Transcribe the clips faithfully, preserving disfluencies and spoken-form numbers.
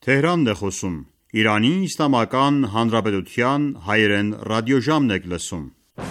Թեհրանն է խոսում։ Իրանի Իսլամական Հանրապետության հայերեն ռադիոժամն եք լսում։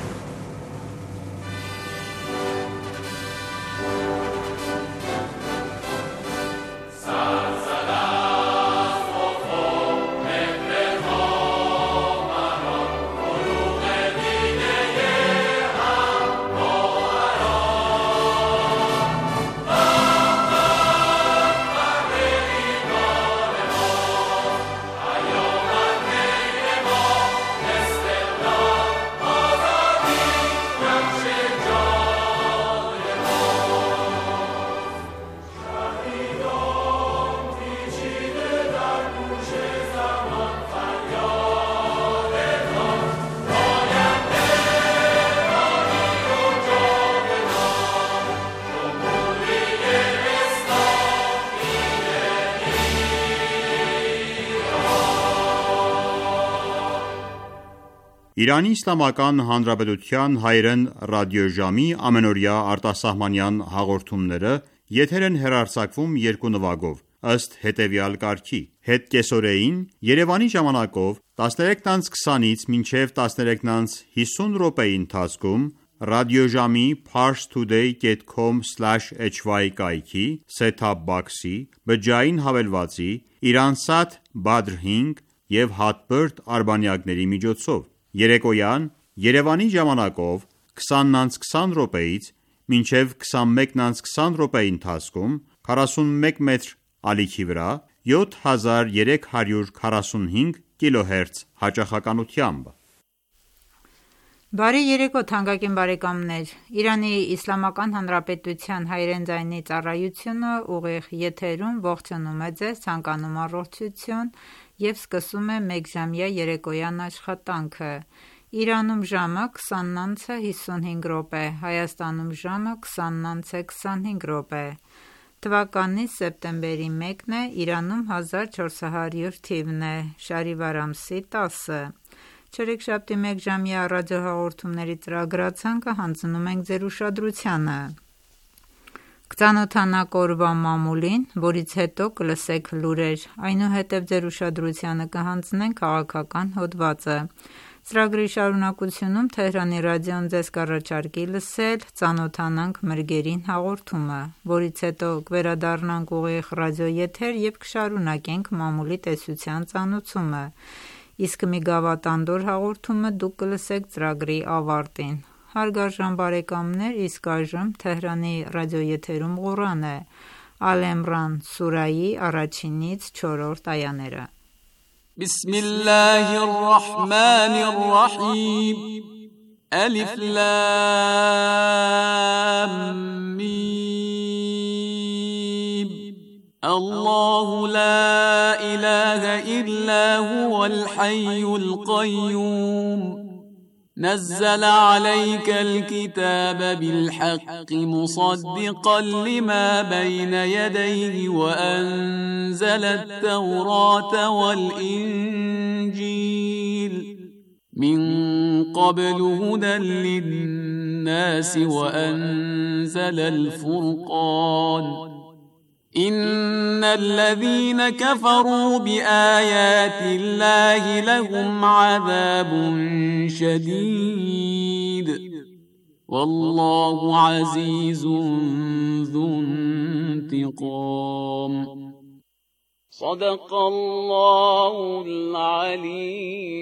Իրանի Իսլամական Հանրապետության հայերեն ռադիոժամի ամենօրյա արտասահմանյան հաղորդումները եթեր են հեռարձակվում երկու նվագով, ըստ հետևյալ կարգի. Հետկեսօրեին Երևանի ժամանակով տասներեքից քսանից մինչև տասներեքից հիսուն րոպեի ընթացքում ռադիոժամի parstoday dot com slash h y կայքի, set-top box-ի, բջջային հավելվածի, Iransat Badr հինգ և Hotbird արբանյակների միջոցով։ Երեկոյան Երևանի ժամանակով քսանից քսան րոպեից մինչև քսանմեկից քսան րոպեի ընթացքում քառասունմեկ մետր ալիքի վրա յոթ հազար երեք հարյուր քառասունհինգ կիլոհերց հաճախականությամբ։ Բարի երեկո թանկագին բարեկամներ, Իրանի Իսլամական Հանրապետության հայերեն ձայնի ծառայությունը ուղիղ եթերում ողջունում է ձեզ, ցանկանում առողջություն և սկսում է մեկժամյա երեկոյան աշխատանքը։ Իրանում ժամը քսանից հիսունհինգ րոպե, Հայաստանում ժամը քսանից քսանհինգ րոպե։ Թվականի սեպտեմբերի մեկն է, Իրանում հազար չորս հարյուր թիվն է, Շարիվար ամսի տասը։ Չորեքշաբթի մեկժամյա ռադիոհաղորդումների ծրագրացանկը հանձնում ենք ձեր ուշադրությանը։ Կծանոթանանք օրվա մամուլին, որից հետո կլսեք լուրեր, այնուհետև ձեր ուշադրությանը կհանձնենք քաղաքական հոդվածը։ Ծրագրի շարունակությունում Թեհրանի ռադիոն ձեզ կառաջարկի լսել «Ծանոթանանք մրգերին» հաղորդումը, որից հետո կվերադառնանք ուղիղ ռադիոեթեր և կշարունակենք մամուլի տեսության ծանոթումը, իսկ մի գավաթանդոր հաղորդումը դուք կլսեք ծրագրի ավարտին։ Հարգարժան բարեկամներ, իսկ այժմ Թեհրանի ռադիոեթերում Ղուրան է, Ալ Իմրան սուրայի առաջինից չորրորդ այաները։ Բիսմիլլահիր ռահմանիր ռահիմ Ալիֆ լամ միմ Allahu la ilaha illa huwal hayyul qayyum نزل عليك الكتاب بالحق مصدقا لما بين يديه وأنزل التوراة والإنجيل من قبل هدى للناس وأنزل الفرقان إن الذين كفروا بآيات الله لهم عذاب شديد والله عزيز ذو انتقام صدق الله العلي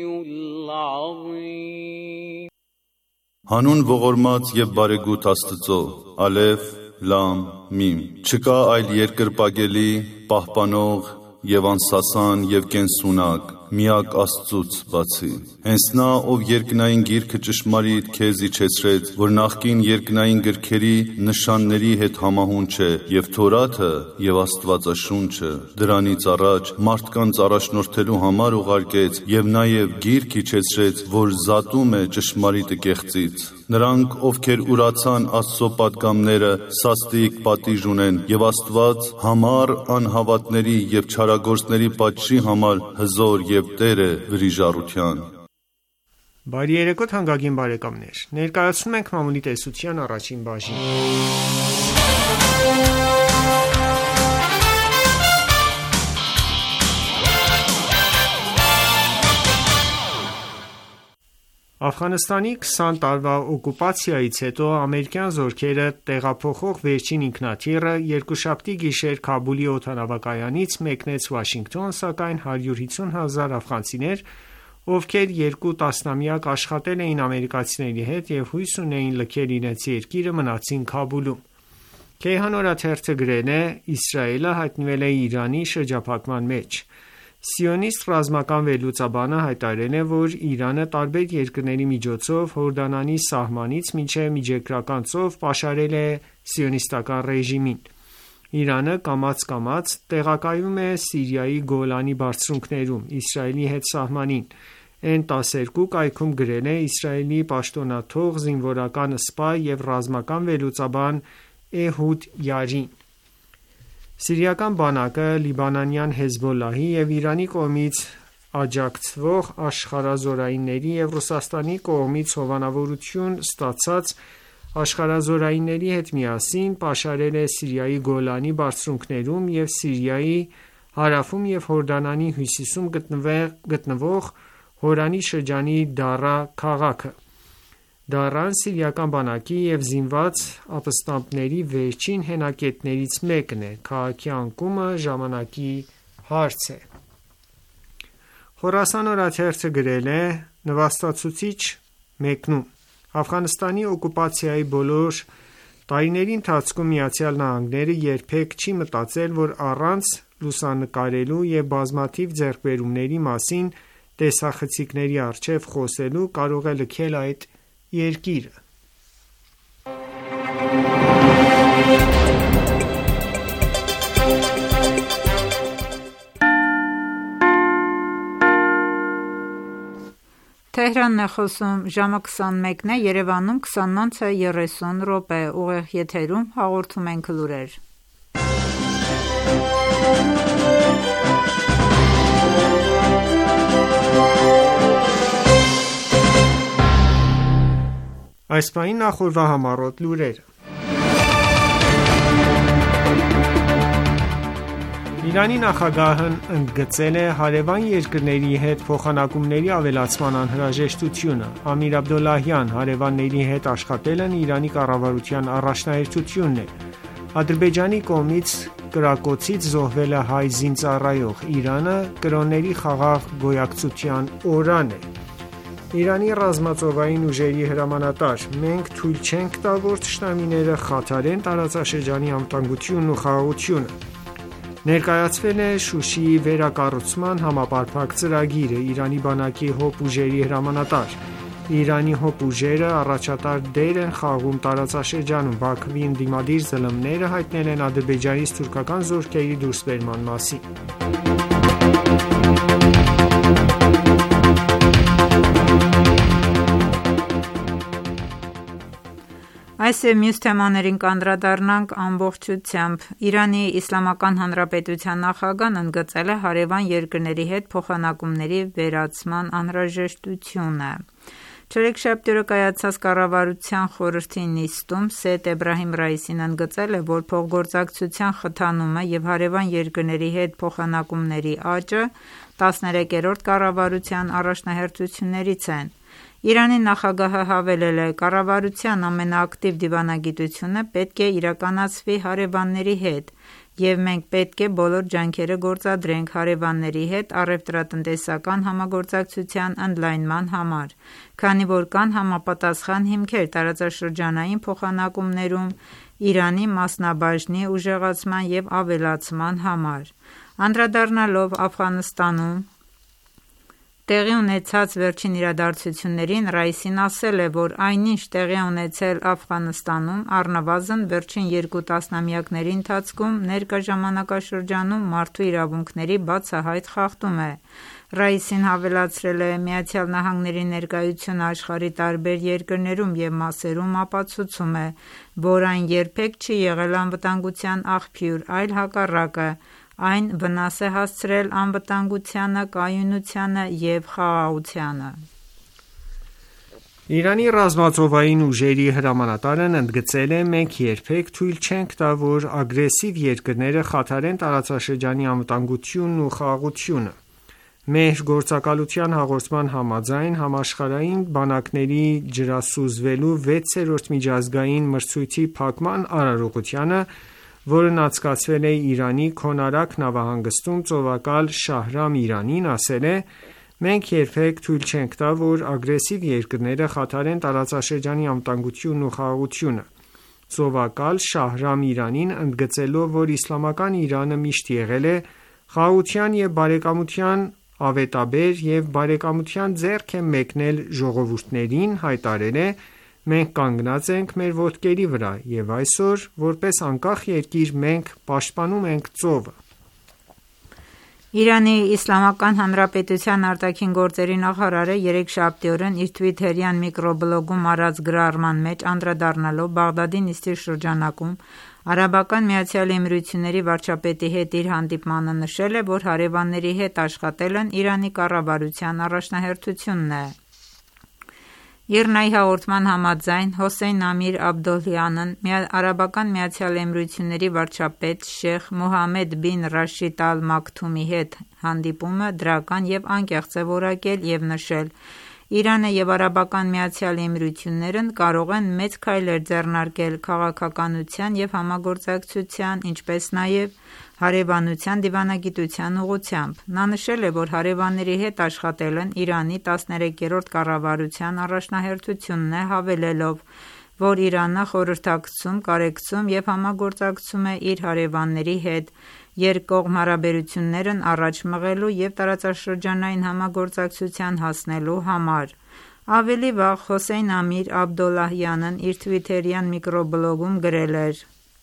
العظيم Հանուն ողորմած և բարեգութ Աստծո, Ալեֆ, Լամ, Միմ։ Չկա այլ երկրպագելի, պահպանող և անսասան և կենսունակ, միակ Աստծուց բացի։ Հենց նա, ով երկնային գիրքը ճշմարիտ քեզ իջեցրեց, որ նախկին երկնային գրքերի նշանների հետ համահունչ է, և Թորաթը և Աստվածաշունչը, դրանից առաջ մարդկանց առաջնորդելու համար ուղարկեց, և նաև գիրք իջեցրեց, որ զատում է ճշմարիտը կեղծից։ Նրանք, ովքեր ուրացան Աստծո պատգամները, սաստիկ պատիժ ունեն, և Աստված համառ անհավատների և չարագործների պատժի համար հզոր և Տեր է վրիժառության։ Բարի երեկո թանկագին բարեկամներ, ներկայացնում ենք մամուլի տեսության առաջին բաժինը։ Աֆղանստանի քսան տարվա օկուպացիայից հետո ամերիկյան զորքերը տեղափոխող վերջին ինքնաթիռը երկուշաբթի գիշեր Քաբուլի օդանավակայանից մեկնեց Վաշինգտոն, սակայն հարյուր հիսուն հազար աֆղանցիներ, ովքեր երկու տասնամյակ աշխատել էին ամերիկացիների հետ և հույս ունեին լքել իրենց երկիրը, մնացին Քաբուլում։ Քեյհան օրաթերթը գրել է. Իսրայելը հայտնվել է Իրանի շրջափակման մեջ։ Սիոնիստ ռազմական վերլուծաբանը հայտարարել է, որ Իրանը տարբեր երկրների միջոցով Հորդանանի սահմանից մինչև Միջերկրական ծով պաշարել է սիոնիստական ռեժիմին։ Իրանը կամաց-կամաց տեղակայվում է Սիրիայի Գոլանի բարձունքներում, Իսրայելի հետ սահմանին։ Էն տասներկու կայքում գրել է Իսրայելի պաշտոնաթող, զինվորական սպա և ռազմական վերլուծաբան Էհուդ Յարին։ Սիրիական բանակը լիբանանյան Հեզբոլլահի և Իրանի կողմից աջակցվող աշխարհազորայինների և Ռուսաստանի կողմից հովանավորություն ստացած աշխարհազորայինների հետ միասին պաշարել է Սիրիայի Գոլանի բարձունքներում և Սիրիայի հարավում և Հորդանանի հյուսիսում գտնվող Հորանի շրջանի Դարա քաղաքը։ Դարան սիրիական բանակի և զինված ապստամբների վերջին հենակետերից մեկն է։ Քաղաքի անկումը ժամանակի հարց է։ Խորասան օրաթերթը գրել է. նվաստացուցիչ մեկնում Աֆղանստանի օկուպացիայի բոլոր տարիների ընթացքում ԱՄՆ-ը երբեք չի մտածել, որ առանց լուսանկարելու և բազմաթիվ ձեռքբերումների մասին տեսախցիկների առջև խոսելու կարող է լքել այդ երկիրը։ Թեհրանն է խոսում, ժամը քսանմեկն է, Երևանում քսանինը երեսուն րոպե, ուղիղ եթերում հաղորդում ենք լուրեր։ Այս պահին նախորդ համառոտ լուրերը։ Իրանի նախագահն ընդգծել է հարևան երկրների հետ փոխանակումների ավելացման անհրաժեշտությունը։ Ամիր Աբդոլլահյան հարևանների հետ աշխատելն Իրանի կառավարության առաջնահերթությունն է։ Ադրբեջանի կողմից կրակոցից զոհվել է հայ զինծառայող։ Իրանը կրոնների խաղաղ գոյակցության օրրան է։ Իրանի ռազմածովային ուժերի հրամանատար. Մենք թույլ չենք տա, որ թշնամիները խաթարեն տարածաշրջանի անվտանգությունն ու խաղաղությունը։ Ներկայացվել է Շուշիի վերակառուցման համապարփակ ծրագիրը։ Իրանի բանակի հոբ ուժերի հրամանատար. Իրանի հոբ ուժերը առաջատար դեր են խաղում տարածաշրջանում։ Բաքվի ընդդիմադիր զլմ-ները հայտնել են Ադրբեջանից թուրքական զորքերի դուրսբերման մասին։ Այս և մյուս թեմաներին կանդրադառնանք ամբողջությամբ։ Իրանի Իսլամական Հանրապետության նախագահն ընդգծել է հարևան երկրների հետ փոխանակումների վերացման անհրաժեշտությունը։ Չորեքշաբթի օրը կայացած կառավարության խորհրդի նիստում Սեյեդ Էբրահիմ Ռայիսին ընդգծել է, որ փոխգործակցության խթանումը և հարևան երկրների հետ փոխանակումների աճը տասներեքերորդ կառավարության առաջնահերթություններից են։ Իրանի նախագահը հավելել է. «Կառավարության ամենաակտիվ դիվանագիտությունը պետք է իրականացվի հարևանների հետ, և մենք պետք է բոլոր ջանքերը գործադրենք հարևանների հետ առևտրատնտեսական համագործակցության ընդլայնման համար, քանի որ կան համապատասխան հիմքեր տարածաշրջանային փոխանակումներում Իրանի մասնաբաժնի ուժեղացման և ավելացման համար»։ Անդրադառնալով Աֆղանստանում տեղի ունեցած վերջին իրադարձություններին, Ռայիսին ասել է, որ այնինչ տեղի է ունեցել Աֆղանստանում, առնվազն վերջին երկու տասնամյակների ընթացքում ներկա ժամանակաշրջանում մարդու իրավունքների բացահայտ խախտում է։ Ռայիսին հավելացրել է. «ԱՄՆ-ի ներկայությունը աշխարհի տարբեր երկրներում և մասերում ապացուցում է, որ այն երբեք չի եղել անվտանգության աղբյուր, այլ հակառակը, այն վնաս է հասցրել անվտանգությանը, կայունությանը և խաղաղությանը»։ Իրանի ռազմածովային ուժերի հրամանատարն ընդգծել է. «Մենք երբեք թույլ չենք տա, որ ագրեսիվ երկրները խաթարեն տարածաշրջանի անվտանգությունն ու խաղաղությունը»։ Մեր գործակալության հաղորդման համաձայն համաշխարհային բանակների ջրասուզվելու վեցերորդ միջազգային մրցույթի փակման արարողությանը, որն անցկացվել է Իրանի Քոնարակ նավահանգստում, ծովակալ Շահրամ Իրանին ասել է. «Մենք երբեք թույլ չենք տա, որ ագրեսիվ երկրները խաթարեն տարածաշրջանի անվտանգությունն ու խաղաղությունը»: Ծովակալ Շահրամ Իրանին ընդգծելով, որ իսլամական Իրանը միշտ եղել է խաղաղության և բարեկամության ավետաբեր և բարեկամության ձեռք է մեկնել ժողովուրդներին, հայտարարել է. «Մենք կանգնած ենք մեր ոտքերի վրա և այսօր, որպես անկախ երկիր, մենք պաշտպանում ենք ծովը»: Իրանի Իսլամական Հանրապետության արտաքին գործերի նախարարը երեքշաբթի օրն իր թվիթերյան միկրոբլոգում արած գրառման մեջ անդրադառնալով Բաղդադի նիստի շրջանակում Արաբական Միացյալ Էմիրությունների վարչապետի հետ իր հանդիպմանը նշել է, որ հարևանների հետ աշխատելն Իրանի կառավարության առաջնահերթությունն է: ԻՌՆԱ-ի հաղորդման համաձայն Հոսեյն Ամիր Աբդոլլահյանն Արաբական Միացյալ Էմիրությունների վարչապետ Շեյխ Մոհամմեդ բին Ռաշիդ Ալ Մաքթումի հետ հանդիպումը դրական և անկեղծ է որակել և նշել. «Իրանը և Արաբական Միացյալ Էմիրություններն կարող են մեծ քայլեր ձեռնարկել քաղաքականության և համագործակցության, ինչպես նաև հարևանության դիվանագիտության ուղղությամբ»: Նա նշել է, որ հարևանների հետ աշխատելն Իրանի տասներեքերորդ կառավարության առաջնահերթությունն է, հավելելով, որ Իրանը խորհրդակցում, կարեկցում և համագործակցում է իր հարևանների հետ՝ երկկողմ հարաբերություններն առաջ մղելու և տարածաշրջանային համագործակցության հասնելու համար: Ավելի վաղ Հոսեյն Ամիր Աբդոլլահյանն իր թվիթերյան միկրոբլոգում գրել էր,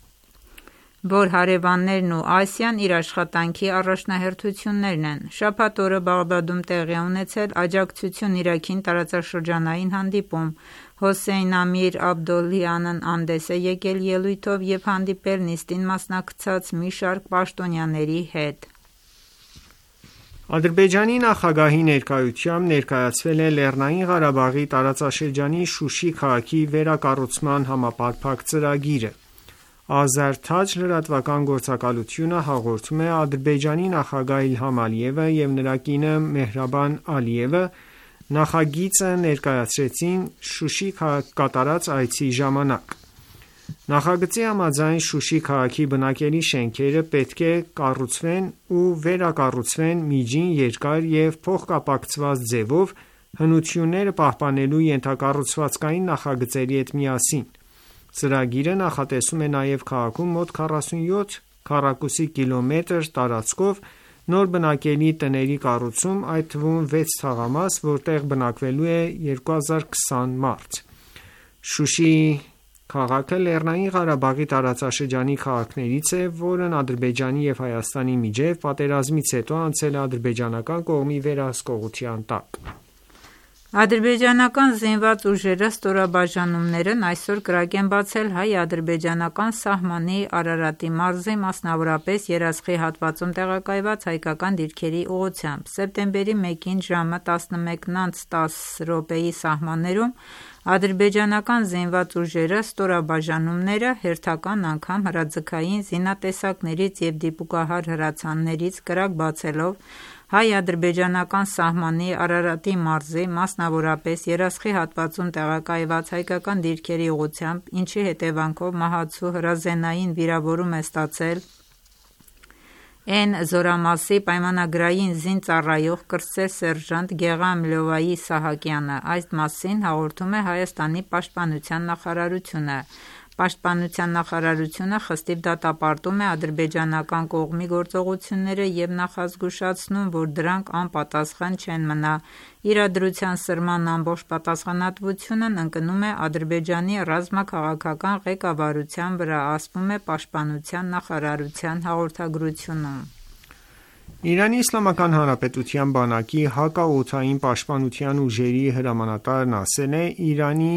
որ հարևաններն ու Ասիան իր աշխատանքի առաջնահերթություններն են: Շաբաթ օրը Բաղդադում տեղի է ունեցել «Աջակցություն Իրաքին» տարածաշրջանային հանդիպում: Հոսեյն Ամիր Աբդոլլահյանն հանդես է եկել ելույթով և հանդիպել նիստին մասնակցած մի շարք պաշտոնյաների հետ: Ադրբեջանի նախագահի ներկայությամբ ներկայացվել է Լեռնային Ղարաբաղի տարածաշրջանի Շուշի քաղաքի վերակառուցման համապարփակ ծրագիրը: «Ազար-Թաջ» լրատվական գործակալությունը հաղորդում է. «Ադրբեջանի նախագահ Իլհամ Ալիևը և նրա կինը Մեհրաբան Ալիևը նախագիծը ներկայացրեցին Շուշի կատարած այցի ժամանակ: Նախագծի համաձայն Շուշի քաղաքի բնակելի շենքերը պետք է կառուցվեն ու վերակառուցվեն միջին, երկար և փոխկապակցված ձևով հնությունները պահպանելու ենթակառուցվածքային նախագծերի հետ միասին: Ծրագիրը նախատեսում է նաև քաղաքում մոտ քառասունյոթ քառակուսի կիլոմետր տարածքով նոր բնակելի տների կառուցում, այդ թվում վեց թաղամաս, որտեղ բնակվելու է երկու հազար քսան մարդ»: Շուշի քաղաքը Լեռնային Ղարաբաղի տարածաշրջանի քաղաքներից է, որն Ադրբեջանի և Հայաստանի միջև պատերազմից հետո անցել է ադրբեջանական կողմի վերահսկողության տակ: Ադրբեջանական զինված ուժերը ստորաբաժանումներն այսօր կրակ են բացել հայ-ադրբեջանական սահմանի Արարատի մարզի, մասնավորապես Երասխի հատվածում տեղակայված հայկական դիրքերի ուղղությամբ: Սեպտեմբերի մեկին ժամը տասնմեկն անց տասը սահմաններում ադրբեջանական զինված ուժերը ստորաբաժանումները հերթական անգամ հրաձգային զինատեսակներից և դիպուկահար հրացաններից կրակ բացելով հայ-ադրբեջանական սահմանի Արարատի մարզի, մասնավորապես Երասխի հատվածում տեղակայված հայկական դիրքերի ուղղությամբ, ինչի հետևանքով մահացու հրազենային վիրավորում է ստացել Էն զորամասի պայմանագրային զինծառայող կրտսեր սերժանտ Գեղամ Լյովայի Սահակյանը: Այս մասին հաղորդում է Հայաստանի պաշտպանության նախարարությունը: Պաշտպանության նախարարությունը խստիվ դատապարտում է ադրբեջանական կողմի գործողությունները և նախազգուշացնում, որ դրանք անպատասխան չեն մնա: Իրադրության սրման ամբողջ պատասխանատվությունն ընկնում է Ադրբեջանի ռազմաքաղաքական ղեկավարության վրա, ասվում է պաշտպանության նախարարության հաղորդագրությունում: Իրանի Իսլամական Հանրապետության բանակի հակաօդային պաշտպանության ուժերի հրամանատարն ասել է. «Իրանի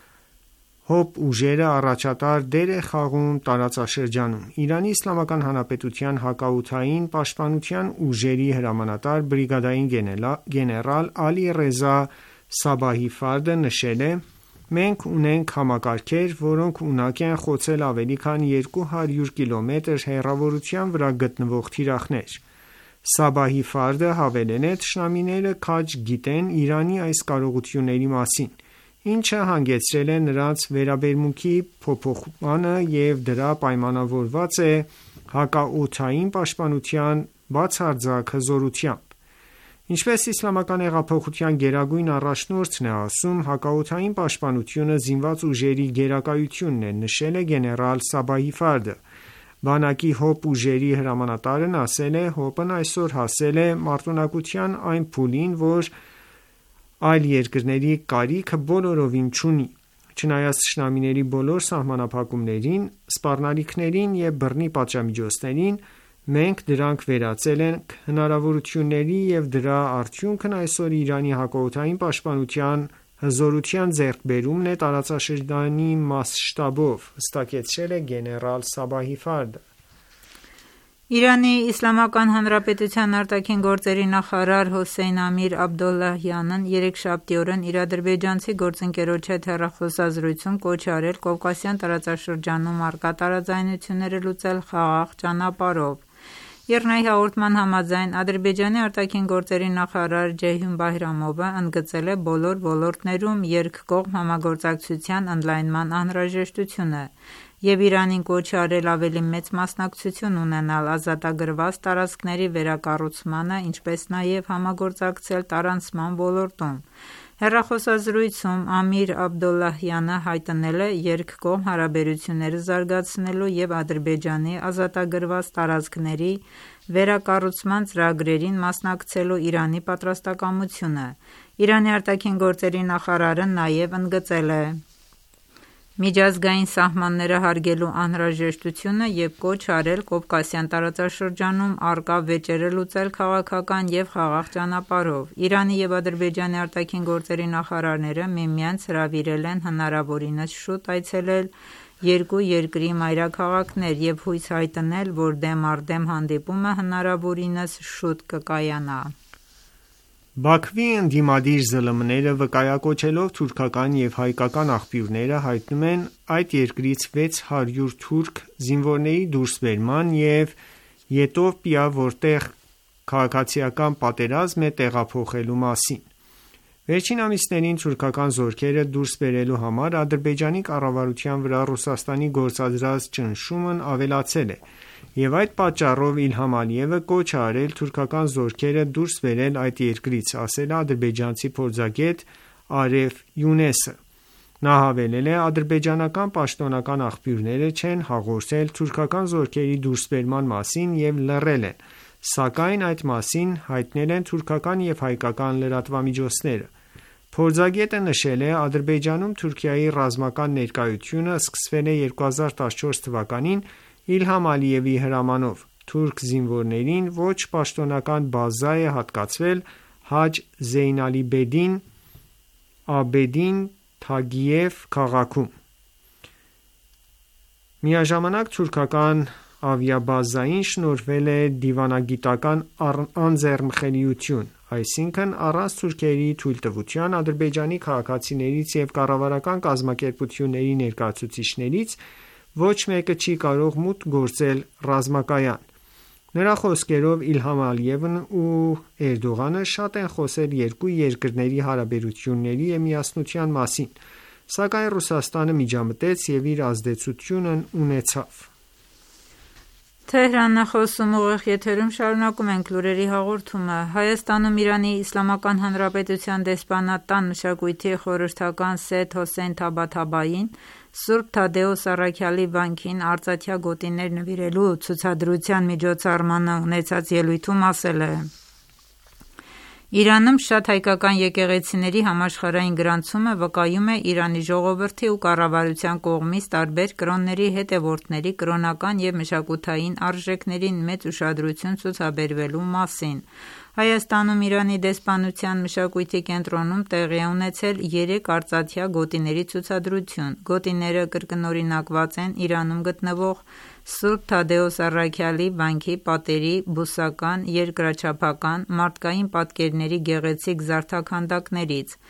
ՀՕՊ ուժերը առաջատար դեր են խաղում տարածաշրջանում»: Իրանի Իսլամական Հանրապետության հակաօդային պաշտպանության ուժերի հրամանատար բրիգադիր գեներալ Ալի Ռեզա Սաբահի Ֆարդը նշել է. «Մենք ունենք համակարգեր, որոնք ունակ են խոցել ավելի քան երկու հարյուր կիլոմետր հեռավորության վրա գտնվող թիրախներ: Սաբահի Ֆարդը հավելել է. «Թշնամիները քաջ գիտեն Իրանի այս կարողությունների մասին, ինչը հանգեցրել է նրանց վերաբերմունքի փոփոխմանը և դրա պայմանավորված է հակաօդային պաշտպանության բացարձակ հզորությամբ»: Ինչպես Իսլամական հեղափոխության գերագույն առաջնորդն է ասում, հակաօդային պաշտպանությունը զինված ուժերի գերակայությունն է, նշել է գեներալ Սաբահի Ֆարդը: Բանակի ՀՕՊ ուժերի հրամանատարն ասել է. «ՀՕՊ-ն այսօր հասել է մարտունակության այն փուլին, որ այլ երկրների կարիքը բոլորովին չունի: Չնայած թշնամիների բոլոր սահմանափակումներին, սպառնալիքներին և բռնի պատժամիջոցներին, մենք դրանք վերածել ենք հնարավորությունների և դրա արդյունքն այսօր Իրանի հակաօդային պաշտպանության հզորության ձեռքբերումն է տարածաշրջանի մասշտաբով»,- հստակեցրել է գեներալ Սաբահի Ֆարդը: Իրանի Իսլամական Հանրապետության արտաքին գործերի նախարար Հոսեյն Ամիր Աբդոլլահյանն երեքշաբթի օրն իր ադրբեջանցի գործընկերոջ հետ հեռախոսազրույցում կոչ է արել Կովկասյան տարածաշրջանում առկա տարաձայնությունները լուծել խաղաղ ճանապարհով: ԻՌՆԱ-ի հաղորդման համաձայն, Ադրբեջանի արտաքին գործերի նախարար Ջեյհուն Բայրամովը ընդգծել է բոլոր ոլորտներում երկկողմ համագործակցության ընդլայնման անհրաժեշտությունը և Իրանին կոչ է արել ավելի մեծ մասնակցություն ունենալ ազատագրված տարածքների վերակառուցմանը, ինչպես նաև համագործակցել տարանցման ոլորտում: Հեռախոսազրույցում Ամիր Աբդոլլահյանը հայտնել է երկկողմ հարաբերությունները զարգացնելու և Ադրբեջանի ազատագրված տարածքների վերակառուցման ծրագրերին մասնակցելու Իրանի պատրաստակամությունը: Իրանի արտաքին գործերի նախարարը նաև ընդգծել է միջազգային սահմանները հարգելու անհրաժեշտությունը և կոչ արել Կովկասյան տարածաշրջանում առկա վեճերը լուծել քաղաքական և խաղաղ ճանապարհով: Իրանի և Ադրբեջանի արտաքին գործերի նախարարները միմյանց հրավիրել են հնարավորինս շուտ այցելել երկու երկրի մայրաքաղաքներ և հույս հայտնել, որ դեմ առ դեմ հանդիպումը հնարավորինս շուտ կկայանա: Բաքվի ընդդիմադիր ԶԼՄ-ները վկայակոչելով թուրքական և հայկական աղբյուրները հայտնում են այդ երկրից վեց հարյուր թուրք զինվորների դուրսբերման և Ետովպիա, որտեղ քաղաքացիական պատերազմ է, տեղափոխելու մասին: Վերջին ամիսներին թուրքական զորքերը դուրս բերելու համար Ադրբեջանի կառավարության վրա Ռուսաստանի գործադրած ճնշումն ավելացել է և այդ պատճառով Իլհամ Ալիևը կոչ է արել թուրքական զորքերը դուրս բերել այդ երկրից, ասել է ադրբեջանցի փորձագետ Արեֆ Յունեսը: Նա հավելել է. «Ադրբեջանական պաշտոնական աղբյուրները չեն հաղորդել թուրքական զորքերի դուրսբերման մասին և լռել են, սակայն այդ մասին հայտնել են թուրքական և հայկական լրատվամիջոցները»: Փորձագետը նշել է. «Ադրբեջանում Թուրքիայի ռազմական ներկայությունը սկսվել է երկու հազար տասնչորս թվականին Իլհամ Ալիևի հրամանով: Թուրք զինվորներին ոչ պաշտոնական բազա է հատկացվել Հաջ Զեյնալաբեդին Աբեդին Թագիև քաղաքում: Միաժամանակ թուրքական ավիաբազային շնորհվել է դիվանագիտական անձեռնխելիություն, այսինքն առանց թուրքերի թույլտվության Ադրբեջանի քաղաքացիներից և կառավարական կազմակերպությունների ներկայացուցիչներից ոչ մեկը չի կարող մուտք գործել ռազմակայան»: Նրա խոսքերով Իլհամ Ալիևն ու Էրդողանը շատ են խոսել երկու երկրների հարաբերությունների և միասնության մասին, սակայն Ռուսաստանը միջամտեց և իր ազդեցությունն ունեցավ: Հայաստանում Իրանի Իսլամական Հանրապետության դեսպանատան մշակույթի խորհրդական Սեյեդ Հոսեյն Թաբաթաբային Սուրբ Թադեւոս առաքյալի վանքին արծաթյա գոտիներ նվիրելու ցուցադրության միջոցառմանը ունեցած ելույթում ասել է. «Իրանում շատ հայկական եկեղեցիների համաշխարհային գրանցումը վկայում է Իրանի ժողովրդի ու կառավարության կողմից տարբեր կրոնների հետևորդների կրոնական և մշակութային արժեքներին մեծ ուշադրություն ցուցաբերվելու մասին: Հայաստանում Իրանի դեսպանության մշակույթի կենտրոնում տեղի է ունեցել երեք արծաթյա գոտիների ցուցադրություն: Գոտիները կրկնօրինակված են Իրանում գտնվող Սուրբ Թադեւոս առաքյալի վանքի պատերի, բուսական, երկրաչափական, մարդկային պատկերների գեղեցիկ զարդաքանդակներից: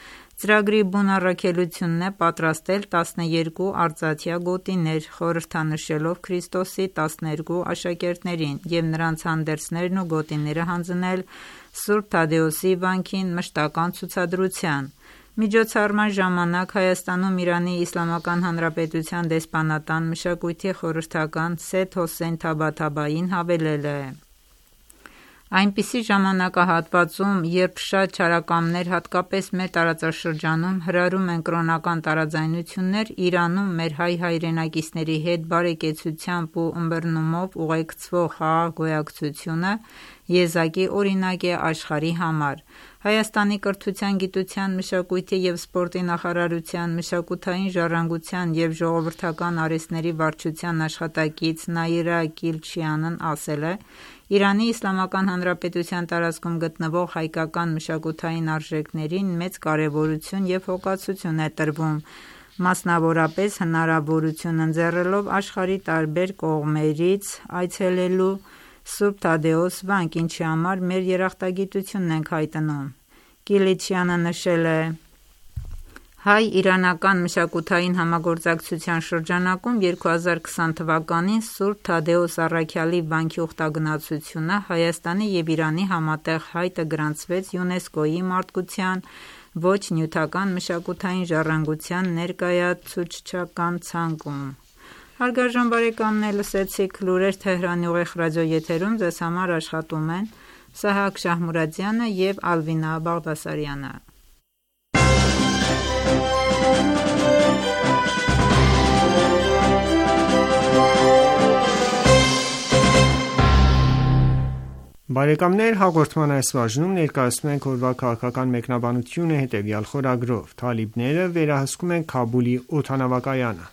Ծրագրի բուն առաքելությունն է պատրաստել տասներկու արծաթյա գոտիներ, խորհրդանշելով Քրիստոսի տասներկու աշակերտներին և նրանց հանդերձներն ու գոտիները հանձնել Սուրբ Թադեոսի վանքին մշտական ցուցադրության։ Միջոցառման ժամանակ Հայաստանում Իրանի Իսլամական Հանրապետության դեսպանատան մշակույթի խորհրդական Սեյեդ Հոսեյն Թաբաթաբային հավելել է. Այնպիսի ժամանակահատվածում, երբ շատ չարակամներ, հատկապես մեր տարածաշրջանում, հրահրում են կրոնական տարաձայնություններ, Իրանում մեր հայ հայրենակիցների հետ բարեկեցությամբ ու ըմբռնումով ուղեկցվող խաղաղ գոյակցությունը եզակի օրինակ է աշխարհի համար։ Հայաստանի կրթության, գիտության, մշակույթի և սպորտի նախարարության մշակութային ժառանգության և ժողովրդական արհեստների վարչության աշխատակից Նաիրա Կիլչյանն ասել է. «Իրանի Իսլամական Հանրապետության տարածքում գտնվող հայկական մշակութային արժեքներին մեծ կարևորություն և հոգացություն է տրվում, մասնավորապես հնարավորություն ընձեռելով աշխարհի տարբեր կողմերից այցելելու Սուրբ Թադեոս վանք, ինչի համար մեր երախտագիտությունն ենք հայտնում»։ Կիլիչյանը նշել է. Հայ-իրանական մշակութային համագործակցության շրջանակում երկու հազար քսան թվականին Սուրբ Թադեոս առաքյալի վանքի ուխտագնացությունը Հայաստանի և Իրանի համատեղ հայտը գրանցվեց ՅՈՒՆԵՍԿՕ-ի մարդկության ոչ նյութական մշակութային ժառանգության ներկայացուցչական ցանկում։ Հարգարժան բարեկամներ, լսեցիք լուրեր Թեհրանի ուղիղ ռադիոեթերում, ձեզ համար աշխատում են Սահակ Շահմուրադյանը և Ալվինա Բաղդասարյանը։ Բարեկամներ, հաղորդման այս բաժնում ներկայացնում ենք օրվա քաղաքական մեկնաբանությունը հետևյալ խորագրով. Թալիբները վերահսկում են Քաբուլի օդանավակայանը։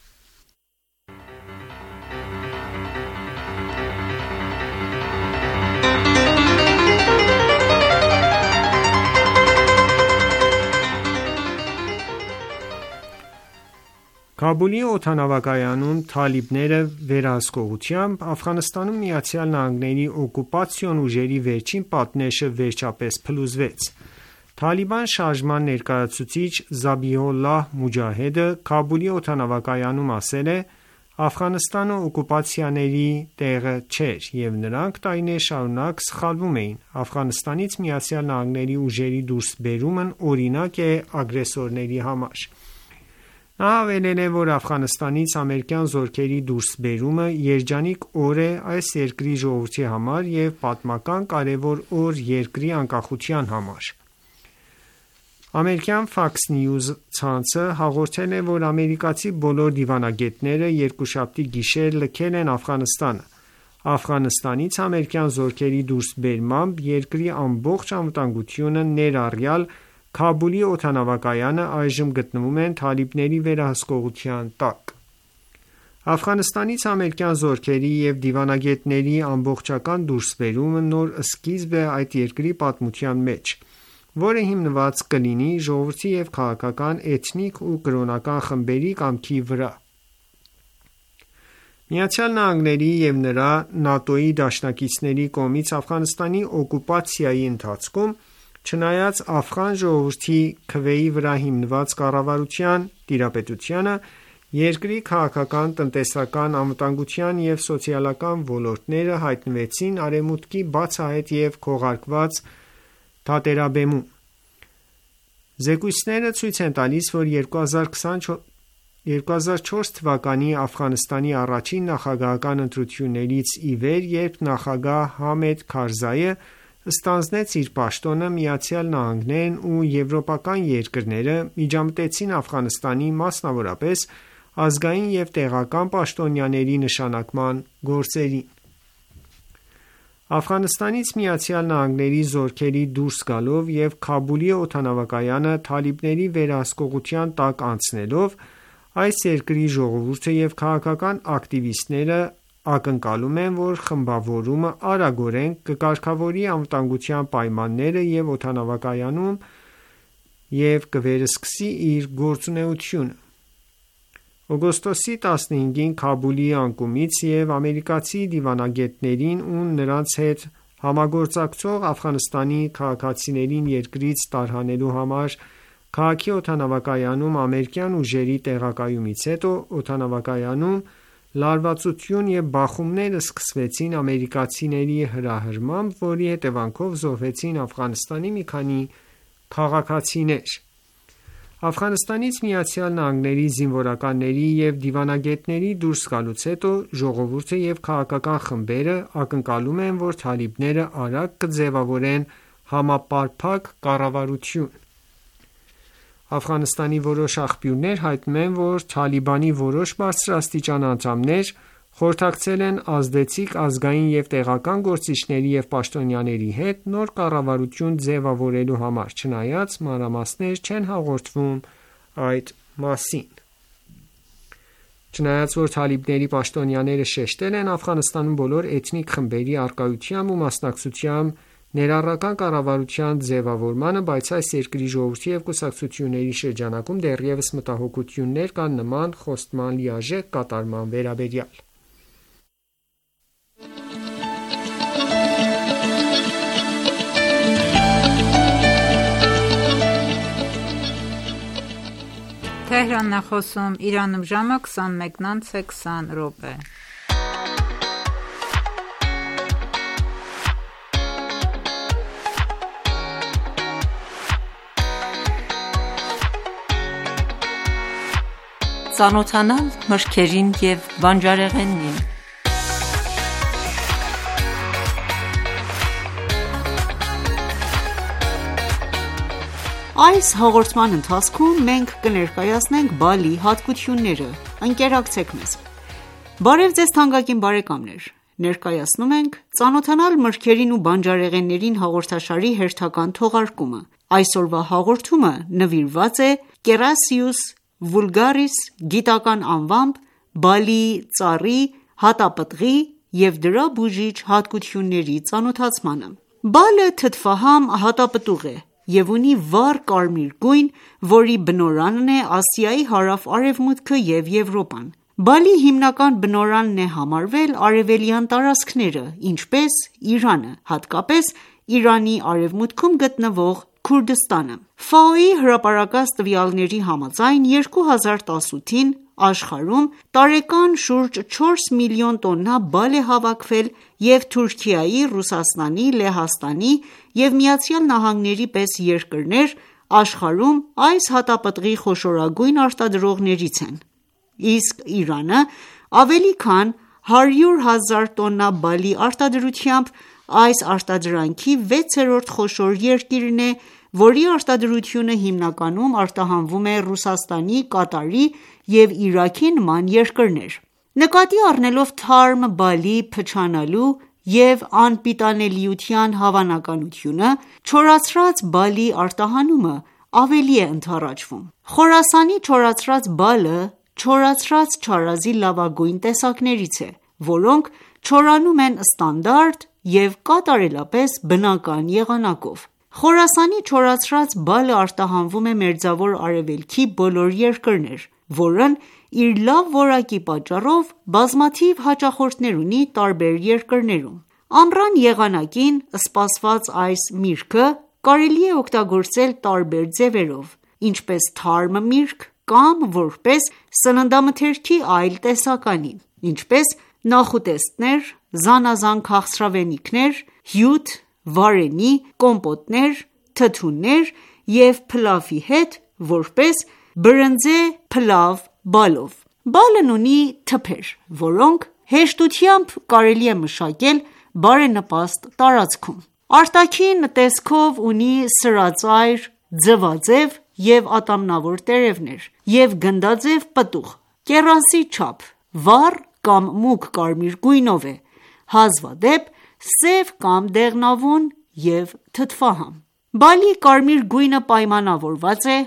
Քաբուլի օդանավակայանում թալիբները վերահսկողությամբ Աֆղանստանում Միացյալ Նահանգների օկուպացիոն ուժերի վերջին պատնեշը վերջապես փլուզվեց։ Թալիբան շարժման ներկայացուցիչ Զաբիհոլլահ Մուջահեդը Քաբուլի օդանավակայանում ասել է. «Աֆղանստանը օկուպացիաների տեղը չէր, և նրանք տարիներ շարունակ սխալվում էին։ Աֆղանստանից Միացյալ Նահանգների ուժերի դուրսբերումն օրինակ է ագրեսորների համար»։ Նա հավելել է, որ Աֆղանստանից ամերիկյան զորքերի դուրսբերումը երջանիկ օր է այս երկրի ժողովրդի համար և պատմական կարևոր օր երկրի անկախության համար։ Ամերիկյան Fox News ցանցը հաղորդել է, որ ամերիկացի բոլոր դիվանագետները երկուշաբթի գիշեր լքել են Աֆղանստանը։ Աֆղանստանից ամերիկյան զորքերի դուրսբերմամբ երկրի ամբողջ անվտանգությունը, ներառյալ Քաբուլի օդանավակայանը, այժմ գտնվում են թալիբների վերահսկողության տակ։ Աֆղանստանից ամերիկյան զորքերի և դիվանագետների ամբողջական դուրսբերումը նոր սկիզբ է այդ երկրի պատմության մեջ, որը հիմնված կլինի ժողովրդի և քաղաքական, էթնիկ ու կրոնական խմբերի կամքի վրա։ Միացյալ Նահանգների և նրա ՆԱՏՕ-ի դաշնակիցների կողմից Աֆղանստանի օկուպացիայի ընթացքում, չնայած աֆղան ժողովրդի քվեի վրա հիմնված կառավարության տիրապետությանը, երկրի քաղաքական, տնտեսական, անվտանգության և սոցիալական ոլորտները հայտնվեցին արևմուտքի բացահայտ և քողարկված թատերաբեմում։ Զեկույցները ցույց են տալիս, որ երկու հազար չորս թվականի Աֆղանստանի առաջին նախագահական ընտրություններից ի վեր, երբ նախագահ Համեդ Քարզայը ստանձնեց իր պաշտոնը, Միացյալ Նահանգներն ու եվրոպական երկրները միջամտեցին Աֆղանստանի, մասնավորապես ազգային և տեղական պաշտոնյաների նշանակման գործերին։ Աֆղանստանից Միացյալ Նահանգների զորքերի դուրս գալով և Քաբուլի օդանավակայանը թալիբների վերահսկողության տակ անցնելով, այս երկրի ժողովուրդը և քաղաքական ակտիվիստները ակնկալում են, որ խմբավորումը արագորեն կկարգավորի անվտանգության պայմանները և օդանավակայանում և կվերսկսի իր գործունեությունը։ Օգոստոսի տասնհինգին Քաբուլի անկումից և ամերիկացի դիվանագետներին ու նրանց հետ համագործակցող Աֆղանստանի քաղաքացիներին երկրից տարհանելու համար Քաղաքի օդանավակայանում ամերիկյան ուժերի տեղակայումից հետո օդանավակայանում լարվածություն և բախումներ սկսվեցին ամերիկացիների հրահրմամբ, որի հետևանքով զոհվեցին Աֆղանստանի մի քանի քաղաքացիներ։ Աֆղանստանից ԱՄՆ-ի զինվորականների և դիվանագետների դուրս գալուց հետո ժողովուրդը և քաղաքական խմբերը ակնկալում են, որ թալիբները արագ կձևավորեն համապարփակ կառավարություն։ Աֆղանստանի որոշ աղբյուրներ հայտնում են, որ Թալիբանի որոշ բարձրաստիճան անդամներ խորհրդակցել են ազդեցիկ ազգային և տեղական գործիչների և պաշտոնյաների հետ նոր կառավարություն ձևավորելու համար, չնայած մանրամասներ չեն հաղորդվում այդ մասին։ Չնայած որ թալիբների պաշտոնյաները շեշտել են Աֆղանստանում բոլոր էթնիկ խմբերի առկայությամբ ու մասնակցությամբ ներառական կառավարության ձևավորմանը, բայց այս երկրի ժողովրդի և կուսակցությունների շրջանում դեռևս մտահոգություններ կան նման խոստման լիարժեք կատարման վերաբերյալ։ Թեհրանն է խոսում, Իրանում ժամը քսանմեկն անց է քսան րոպե։ Ծանոթանալ մրգերին և բանջարեղենին։ Այս հաղորդման ընթացքում մենք կներկայացնենք Բալի հատկությունները։ Ընկերակցեք մեզ։ Բարև ձեզ թանկագին բարեկամներ։ Ներկայացնում ենք «Ծանոթանալ մրգերին ու բանջարեղեններին» հաղորդաշարի հերթական թողարկումը։ Այսօրվա հաղորդումը նվիրված է Cerassius vulgaris գիտական անվամբ Բալիի ծառի հատապտղի և դրա բուժիչ հատկությունների ծանոթացմանը։ Բալը թթվահամ հատապտուղ է և ունի վառ կարմիր գույն, որի բնօրանն է Ասիայի հարավ-արևմուտքը և Եվրոպան։ Բալիի հիմնական բնօրանն է համարվել արևելյան տարածքները, ինչպես Իրանը, հատկապես Իրանի արևմուտքում գտնվող Քուրդստանը։ Ֆաոյի հրապարակած տվյալների համաձայն երկու հազար տասութին աշխարհում տարեկան շուրջ չորս միլիոն տոննա բալ է հավաքվել և Թուրքիայի, Ռուսաստանի, Լեհաստանի և ԱՄՆ-ի պես երկրներ աշխարհում այս հատապտղի խոշորագույն արտադրողներից են, իսկ Իրանը ավելի քան հարյուր հազար տոննա բալի արտադրությամբ այս արտադրանքի վեցերորդ խոշոր երկիրն է, որի արտադրությունը հիմնականում արտահանվում է Ռուսաստանի, Կատարի և Իրաքի նման երկրներ։ Նկատի առնելով թարմ բալի փչանալու և անպիտանելիության հավանականությունը, չորացրած բալի արտահանումը ավելի է ընդառաջվում։ Խորասանի չորացրած բալը չորացրած չարազի լավագույն տեսակներից է, որոնք չորանում են ստանդարտ և կատարելապես բնական եղանակով։ Խորասանի չորացրած բալը արտահանվում է Մերձավոր Արևելքի բոլոր երկրներ, որն իր լավ որակի պատճառով բազմաթիվ հաճախորդներ ունի տարբեր երկրներում։ Ամռան եղանակին սպասված այս միրգը կարելի է օգտագործել տարբեր ձևերով, ինչպես թարմ միրգ կամ որպես սննդամթերքի այլ տեսականի, ինչպես նախուտեստներ, զանազան քաղցրավենիքներ, հյութ, վարենի, կոմպոտներ, թթուներ և փլավի հետ, որպես բրնձե փլավ բալով։ Բալն ունի թփեր, որոնք հեշտությամբ կարելի է մշակել բարենպաստ տարածքում։ Արտաքին տեսքով ունի սրածայր, ձվաձև և ատամնավոր տերևներ և գնդաձև պտուղ, կեռասի չափ, վառ կամ մուգ կարմիր գույնով է, հազվադեպ սև կամ դեղնավուն և թթվահամ։ Բալի կարմիր գույնը պայմանավորված է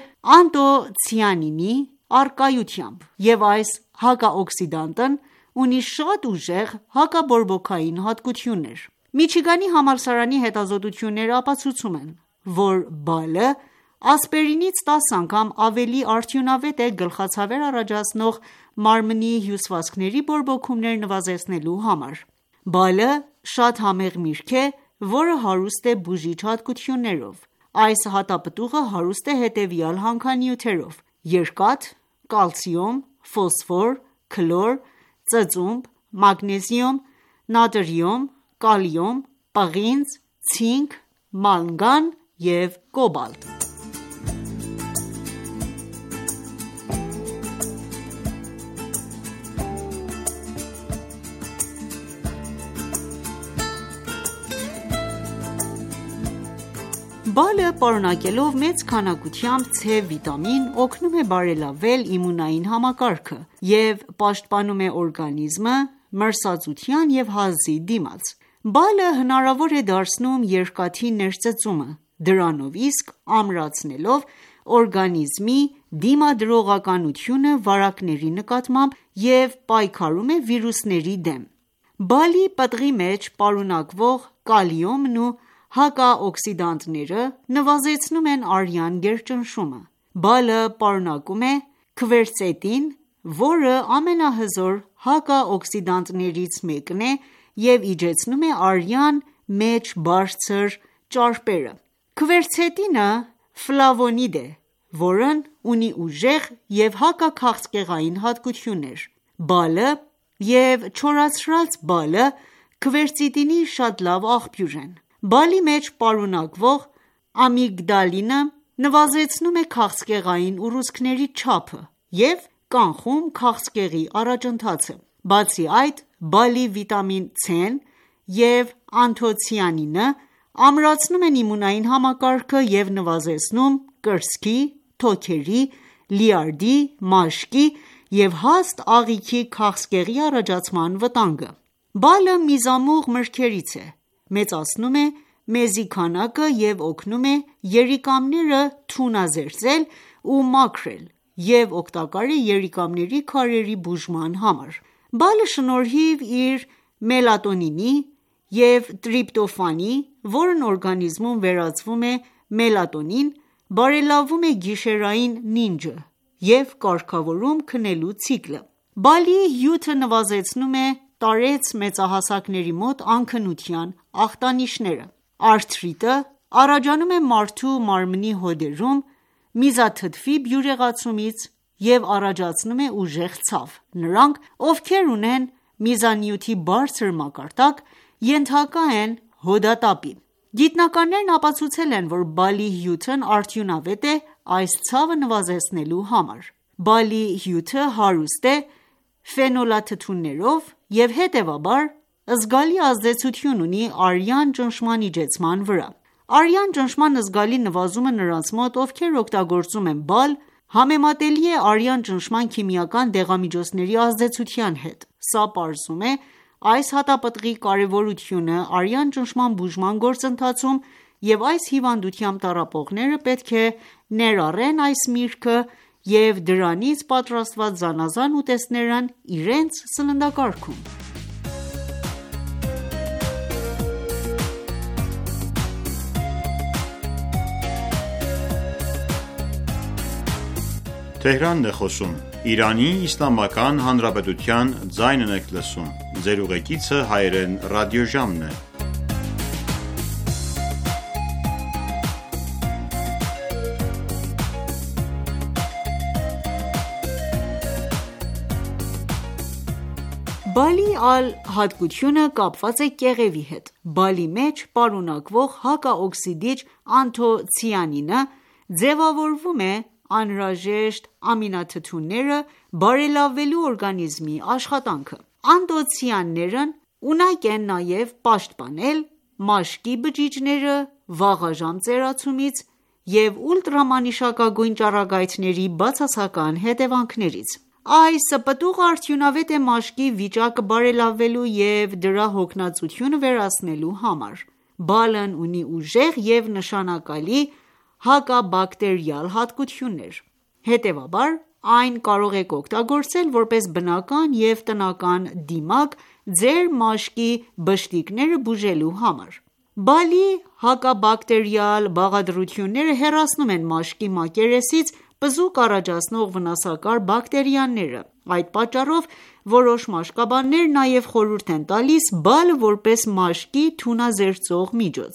անտոցիանինի առկայությամբ, և այս հակաօքսիդանտն ունի շատ ուժեղ հակաբորբոքային հատկություններ։ Միչիգանի համալսարանի հետազոտությունները ապացուցում են, որ բալը ասպիրինից տասը անգամ ավելի արդյունավետ է գլխացավեր առաջացնող մարմնի հյուսվածքների բորբոքումներ նվազեցնելու համար։ Բալը շատ համեղ միրգ է, որը հարուստ է բուժիչ հատկություններով։ Այս հատապտուղը հարուստ է հետևյալ հանքանյութերով՝ երկաթ, կալցիում, ֆոսֆոր, քլոր, ծծումբ, մագնեզիում, նատրիում, կալիում, պղինձ, ցինկ, մանգան և կոբալտ։ Բալը պարունակելով մեծ քանակությամբ C վիտամին, օգնում է բարելավել իմունային համակարգը և պաշտպանում է օրգանիզմը մրսածության և հազի դիմաց։ Բալը հնարավոր է դարձնում երկաթի ներծծումը, դրանով իսկ ամրացնելով օրգանիզմի դիմադրողականությունը վարակների նկատմամբ և պայքարում է վիրուսների դեմ։ Բալի պտղի մեջ պարունակվող կալիումն ու հակաօքսիդանտները նվազեցնում են արյան գերճնշումը։ Բալը պարունակում է քվերցետին, որը ամենահզոր հակաօքսիդանտներից մեկն է և իջեցնում է արյան մեջ բարձր ճարպերը։ Քվերցետինը ֆլավոնիդ է, որն ունի ուժեղ և հակաքաղցկեղային հատկություններ։ Բալը և չորացրած բալը քվերցետինի շատ լավ աղբյուր են։ Բալի մեջ պարունակվող ամիգդալինը նվազեցնում է քաղցկեղային ուռուցքների չափը և կանխում քաղցկեղի առաջընթացը։ Բացի այդ, բալի վիտամին C-ն և անթոցիանինը ամրացնում են իմունային համակարգը և նվազեցնում կրծքի, թոքերի, լյարդի, մաշկի և հաստ աղիքի քաղցկեղի առաջացման վտանգը։ Բալը միզամուղ մրգերից է, մեծացնում է մեզի քանակը և օգնում է երիկամները թունազերծել ու մաքրել և օգտակար է երիկամների քարերի բուժման համար։ Բալը շնորհիվ իր մելատոնինի և տրիպտոֆանի, որն օրգանիզմում վերածվում է մելատոնին, բարելավում է գիշերային նինջը և կարգավորում քնելու ցիկլը։ Բալի հյութը նվազեցնում է տարեց մեծահասակների մոտ անքնության ախտանիշները։ Արթրիտը առաջանում է մարդու մարմնի հոդերում միզաթթվի բյուրեղացումից և առաջացնում է ուժեղ ցավ։ Նրանք, ովքեր ունեն միզանյութի բարձր մակարդակ, ենթակա են հոդատապի։ Գիտնականներն ապացուցել են, որ բալի հյութն արդյունավետ է այս ցավը նվազեցնելու համար։ Բալի հյութը հարուստ է ֆենոլաթթուներով և հետևաբար զգալի ազդեցություն ունի արյան ճնշման իջեցման վրա։ Արյան ճնշման զգալի նվազումը նրանց մոտ, ովքեր օգտագործում են բալ, համեմատելի է արյան ճնշման քիմիական դեղամիջոցների ազդեցության հետ։ Սա պարզում է այս հատապտղի կարևորությունը արյան ճնշման բուժման գործընթացում և այս հիվանդությամբ տառապողները պետք է ներառեն այս միրգը և դրանից պատրաստված զանազան ուտեստներն իրենց սննդակարգում։ Բալի այլ հատկությունը կապված է կեղևի հետ։ Բալի մեջ պարունակվող հակաօքսիդիչ անթոցիանինը ձևավորում է անհրաժեշտ ամինաթթուները բարելավելու օրգանիզմի աշխատանքը։ Անթոցիաններն ունակ են նաև պաշտպանել մաշկի բջիջները վաղաժամ ծերացումից և ուլտրամանիշակագույն ճառագայթների բացասական հետևանքներից։ Այս պտուղը արդյունավետ է մաշկի վիճակը բարելավելու և դրա հոգնածությունը վերացնելու համար։ Բալն ունի ուժեղ և նշանակալի հակաբակտերիալ հատկություններ։ Հետևաբար, այն կարող եք օգտագործել որպես բնական և տնական դիմակ ձեր մաշկի բշտիկները բուժելու համար։ Բալի հակաբակտերիալ բաղադրությունները հեռացնում են մաշկի մակերեսից պզուկ առաջացնող վնասակար բակտերիաները։ Այդ պատճառով որոշ մաշկաբաններ նաև խորհուրդ են տալիս բալը որպես մաշկի թունազերծող միջոց։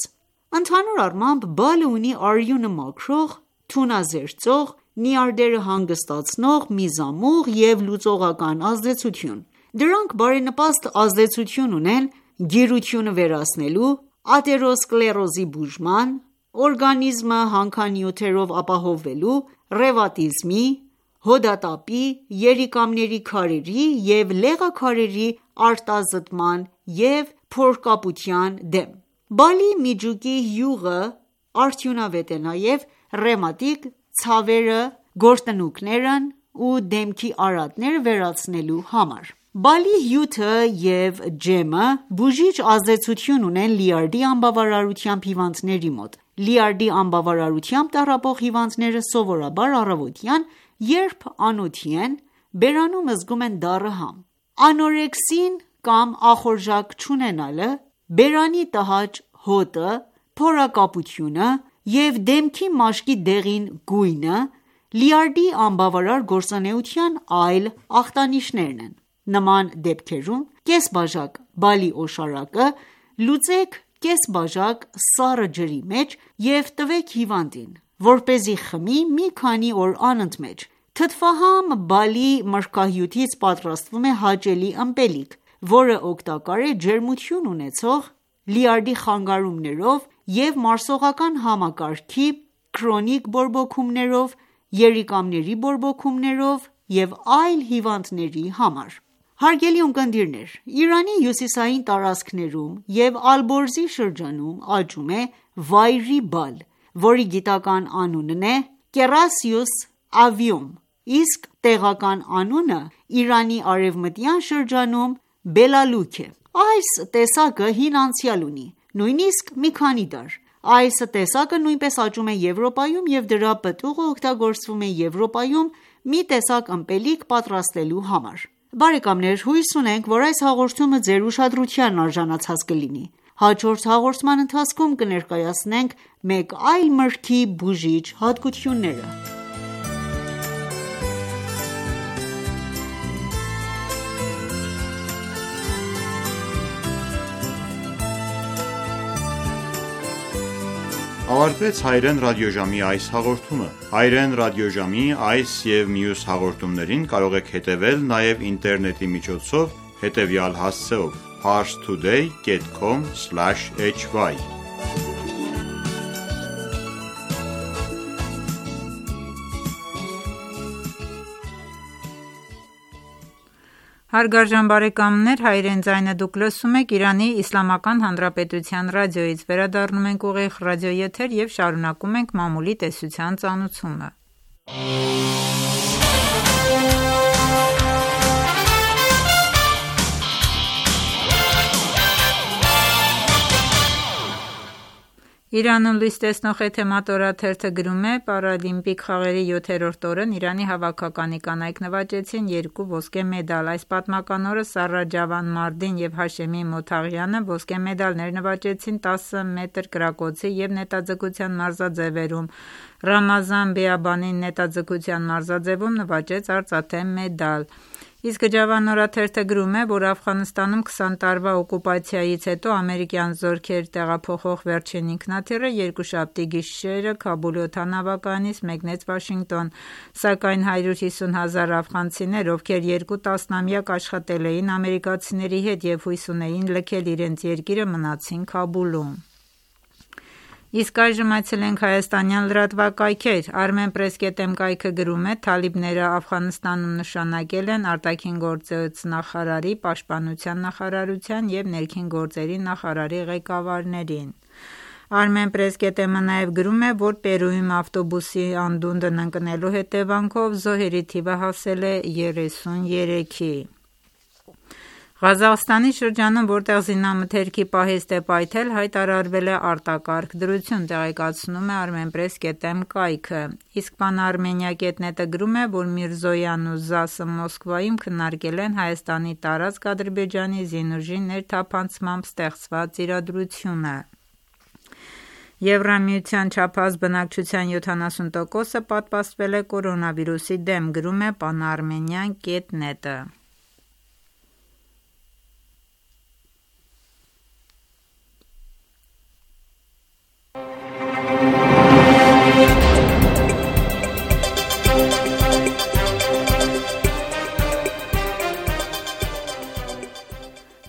Ընդհանուր առմամբ, բալը ունի արյունը մաքրող, թունազերծող, նյարդերը հանգստացնող, միզամուղ և լուծողական ազդեցություն: Դրանք բարենպաստ ազդեցություն ունեն գիրությունը վերացնելու, աթերոսկլերոզի բուժման, օրգանիզմը հանքանյութերով ապահովելու, ռևմատիզմի, հոդատապի, երիկամների քարերի և լեղաքարերի արտազտման և փորկապության դեմ: Բալի միջուկի յուղը արդյունավետ է նաև ռևմատիկ ցավերը, գործընկերներն ու դեմքի արատները վերացնելու համար: Բալի հյութը և ջեմը բուժիչ ազդեցություն ունեն լյարդի անբավարարությամբ հիվանդների մոտ: Լյարդի անբավարարությամբ տառապող հիվանդները սովորաբար առավոտյան, երբ անոթի են, բերանում զգում են դառը համ: Անորեքսին կամ ախորժակ չունենալը, բերանի տհաճ հոտը, փորակապությունը և դեմքի մաշկի դեղին գույնը լյարդի անբավարար գործունեության այլ ախտանիշներն են: Նման դեպքերում կես բաժակ բալի օշարակը լուծեք կես բաժակ սառը ջրի մեջ և տվեք հիվանդին, որպեսզի խմի մի քանի օր անընդմեջ: Թթվահամ բալի մրգահյութից պատրաստվում է հաճելի ըմպելիք, որը օգտակար է ջերմություն ունեցող լյարդի խանգարումներով և մարսողական համակարգի քրոնիկ բորբոքումներով, երիկամների բորբոքումներով և այլ հիվանդների համար: Հարգելի ունկնդիրներ, Իրանի հյուսիսային տարածքներում և Ալբորզի շրջանում աճում է վայրի բալ, որի գիտական անունն է Cerassius avium, իսկ տեղական անունը Իրանի արևմտյան շրջանում բելալուք է: Այս տեսակը հին անցյալ ունի, նույնիսկ մի քանի դար: Այս տեսակը նույնպես աճում է Եվրոպայում և դրա պտուղը օգտագործվում է Եվրոպայում մի տեսակ ըմպելիք պատրաստելու համար: Բարեկամներ հույս ունենք, որ այս հաղորդումը ձեր ուշադրությանն արժանացած կլինի: Հաջորդ հաղորդման ընթացքում կներկայացնենք մեկ այլ մրգի բուժիչ հատկությունները: Ավարտվեց հայրեն ռադիոժամի այս հաղորդումը: Հայրեն ռադիոժամի այս և մյուս հաղորդումներին կարող եք հետևել նաև ինտերնետի միջոցով հետևյալ հասցեով՝ parstoday dot com slash h y: Հարգարժան բարեկամներ, հայրեն ձայնը դուք լսում եք Իրանի Իսլամական Հանրապետության ռադիոյից: Վերադառնում ենք ուղիղ ռադիոեթեր և շարունակում ենք մամուլի տեսության ծանոթությունը: Իրանում լույս տեսնող Էթեմատ օրաթերթը գրում է. «Պարալիմպիկ խաղերի յոթերորդ օրն Իրանի հավաքականի կանայք նվաճեցին երկու ոսկե մեդալ: Այս պատմական օրը Սառա Ջավան Մարդին և Հաշեմի Մոթաղյանը ոսկե մեդալներ նվաճեցին տասը մետր կրակոցի և նետաձգության մարզաձևերում: Ռամազան Բիաբանին նետաձգության մարզաձևում նվաճեց արծաթե մեդալ»: Իսկ Ջավան օրաթերթը գրում է, որ Աֆղանստանում քսան տարվա օկուպացիայից հետո ամերիկյան զորքեր տեղափոխող վերջին ինքնաթիռը երկուշաբթի գիշերը Քաբուլի օդանավակայանից մեկնեց Վաշինգտոն, սակայն հարյուր հիսուն հազար աֆղանցիներ, ովքեր երկու տասնամյակ աշխատել էին ամերիկացիների հետ և հույս ունեին լքել իրենց երկիրը, մնացին Քաբուլում: Իսկ այժմ այցելենք հայաստանյան լրատվակայքեր: Armenpress.am կայքը գրում է. «Թալիբները Աֆղանստանում նշանակել են ԱԳ նախարարի, պաշտպանության նախարարության և ներքին գործերի նախարարի ղեկավարներին»: Armenpress.am-ը նաև գրում է, որ Պերույում ավտոբուսի անդունդն ընկնելու հետևանքով զոհերի թիվը հասել է երեսուներեքի: Ղազախստանի շրջանում, որտեղ զինամթերքի պահեստ է պայթել, հայտարարվել է արտակարգ դրություն, տեղեկացնում է Armenpress.am կայքը: Իսկ Pan-Armenia.net-ը գրում է, որ Միրզոյանն ու ԶԱՍ-ը Մոսկվայում քննարկել են Հայաստանի տարածք Ադրբեջանի զինուժի ներթափանցմամբ ստեղծված իրադրությունը: Եվրամիության չափած բնակչության յոթանասուն տոկոսը պատվաստվել է կորոնավիրուսի դեմ, գրում է Pan-Armenian.net-ը: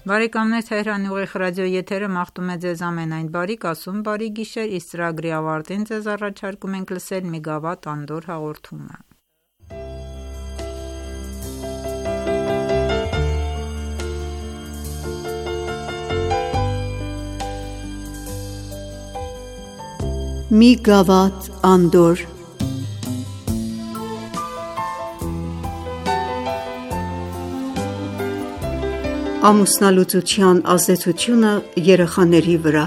Բարեկամներ, Թեհրանի ուղիղ ռադիո եթերը մաղթում է ձեզ ամենայն բարիք, ասում բարի գիշեր, իսկ ծրագրի ավարտին ձեզ առաջարկում ենք լսել մի գավաթ անդոր հաղորդումը։ Մի գավաթ անդոր։ Ամուսնալուծության ազդեցությունը երեխաների վրա։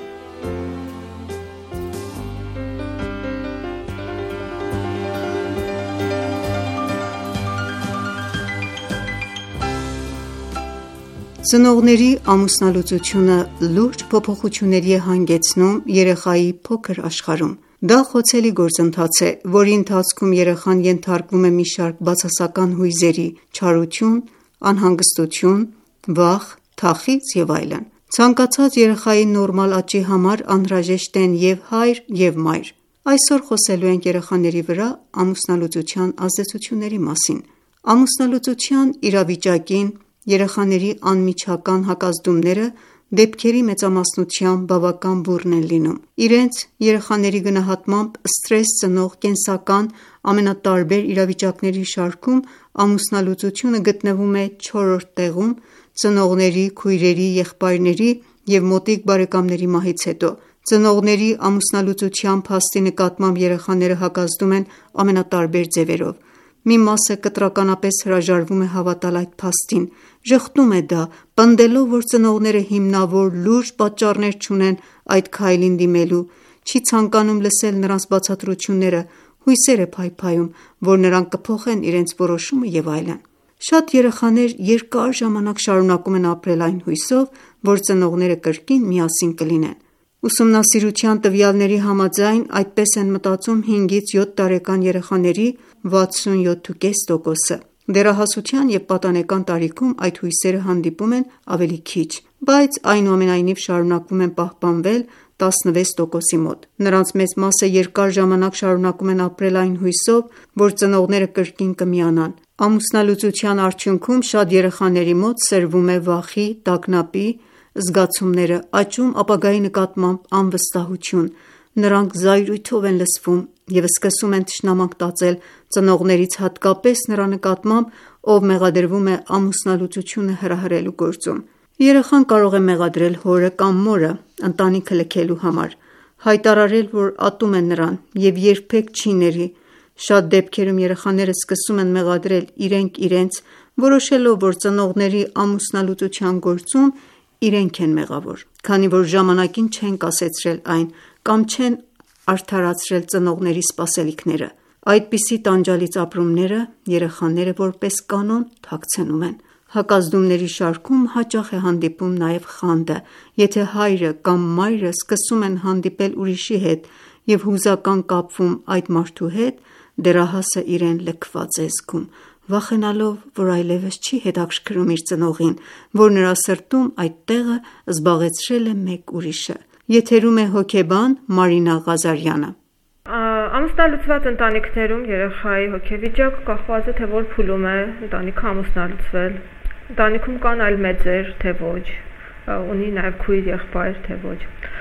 Ծնողների ամուսնալուծությունը լուրջ փոփոխությունների է հանգեցնում երեխայի փոքր աշխարհում։ Դա խոցելի գործընթաց է, որի ընթացքում երեխան ենթարկվում է մի շարք բացասական հույզերի՝ չարություն, անհանգստություն, վախ, թախիծ և այլն։ Ցանկացած երեխայի նորմալ աճի համար անհրաժեշտ են և հայր, և մայր։ Այսօր խոսելու ենք երեխաների վրա ամուսնալուծության ազդեցությունների մասին։ Ամուսնալուծության իրավիճակին երեխաների անմիջական հակազդումները դեպքերի մեծամասնությամբ բավական բուռն են լինում։ Իրենց երեխաների գնահատմամբ սթրես ծնող կենսական ամենատարբեր իրավիճակների շարքում ամուսնալուծությունը գտնվում է չորրորդ տեղում ծնողների, քույրերի, եղբայրների և մոտիկ բարեկամների մահից հետո։ Ծնողների ամուսնալուծության փաստի նկատմամբ երեխաները հակազդում են ամենատարբեր ձևերով։ Մի մասը կտրականապես հրաժարվում է հավատալ այդ փաստին, ժխտում է դա, պնդելով, որ ծնողները հիմնավոր լուրջ պատճառներ չունեն այդ քայլին դիմելու, չի ցանկանում լսել նրանց բացատրությունները, հույսեր է փայփայում, որ նրանք կփոխեն իրենց որոշումը և այլն։ Շատ երեխաներ երկար ժամանակ շարունակում են ապրել այն հույսով, որ ծնողները կրկին միասին կլինեն։ Ուսումնասիրության տվյալների համաձայն այդպես են մտածում հինգից յոթ տարեկան երեխաների վաթսունյոթ կόμμα պենս տոկոսը։ Դեռահասության և պատանեկան տարիքում այդ հույսերը հանդիպում են ավելի քիչ, բայց այնուամենայնիվ շարունակվում են պահպանվել տասնվեց տոկոսի մոտ։ Նրանց մեծ մասը երկար ժամանակ շարունակում են ապրել այն հույսով, որ ծնողները կրկին կմիանան։ Ամուսնալուծության արդյունքում շատ երեխաների մոտ սրվում է վախի, տագնապի զգացումները, աճում ապագայի նկատմամբ անվստահություն, նրանք զայրույթով են լսվում և սկսում են թշնամանք տածել ծնողներից, հատկապես նրա նկատմամբ, ով մեղադրվում է ամուսնալուծությունը հրահրելու գործում։ Երեխան կարող է մեղադրել հորը կամ մորը ընտանիքը լքելու համար, հայտարարել, որ ատում է նրան և երբեք չի ների։ Շատ դեպքերում երեխաները սկսում են մեղադրել իրենք իրենց, որոշելով, որ ծնողների ամուսնալուծության գործում իրենք են մեղավոր, քանի որ ժամանակին չեն կասեցրել այն կամ չեն արդարացրել ծնողների սպասելիքները։ Այդպիսի տանջալից ապրումները երեխաները որպես կանոն թաքցնում են։ Հակազդումների շարքում հաճախ է հանդիպում նաև խանդը, եթե հայրը կամ մայրը սկսում են հանդիպել ուրիշի հետ և հուզական կապվում այդ մարդու հետ, դեռահասը իրեն լքված է զգում, վախենալով, որ այլևս չի հետաքրքրում իր ծնողին, որ նրա սրտում այդ տեղը զբաղեցրել է մեկ ուրիշը։ Եթերում է հոգեբան Մարինա Ղազարյանը։ Ամուսնալուծված ընտանիքներում երեխայի հոգեվիճակը կախված է, թե որ փուլում է ընտանիքը ամուսնալուծվել։ Ընտանիքում կան այլ մեծեր, թե ոչ, ունի նաև քույր, եղբայր, թե ոչ։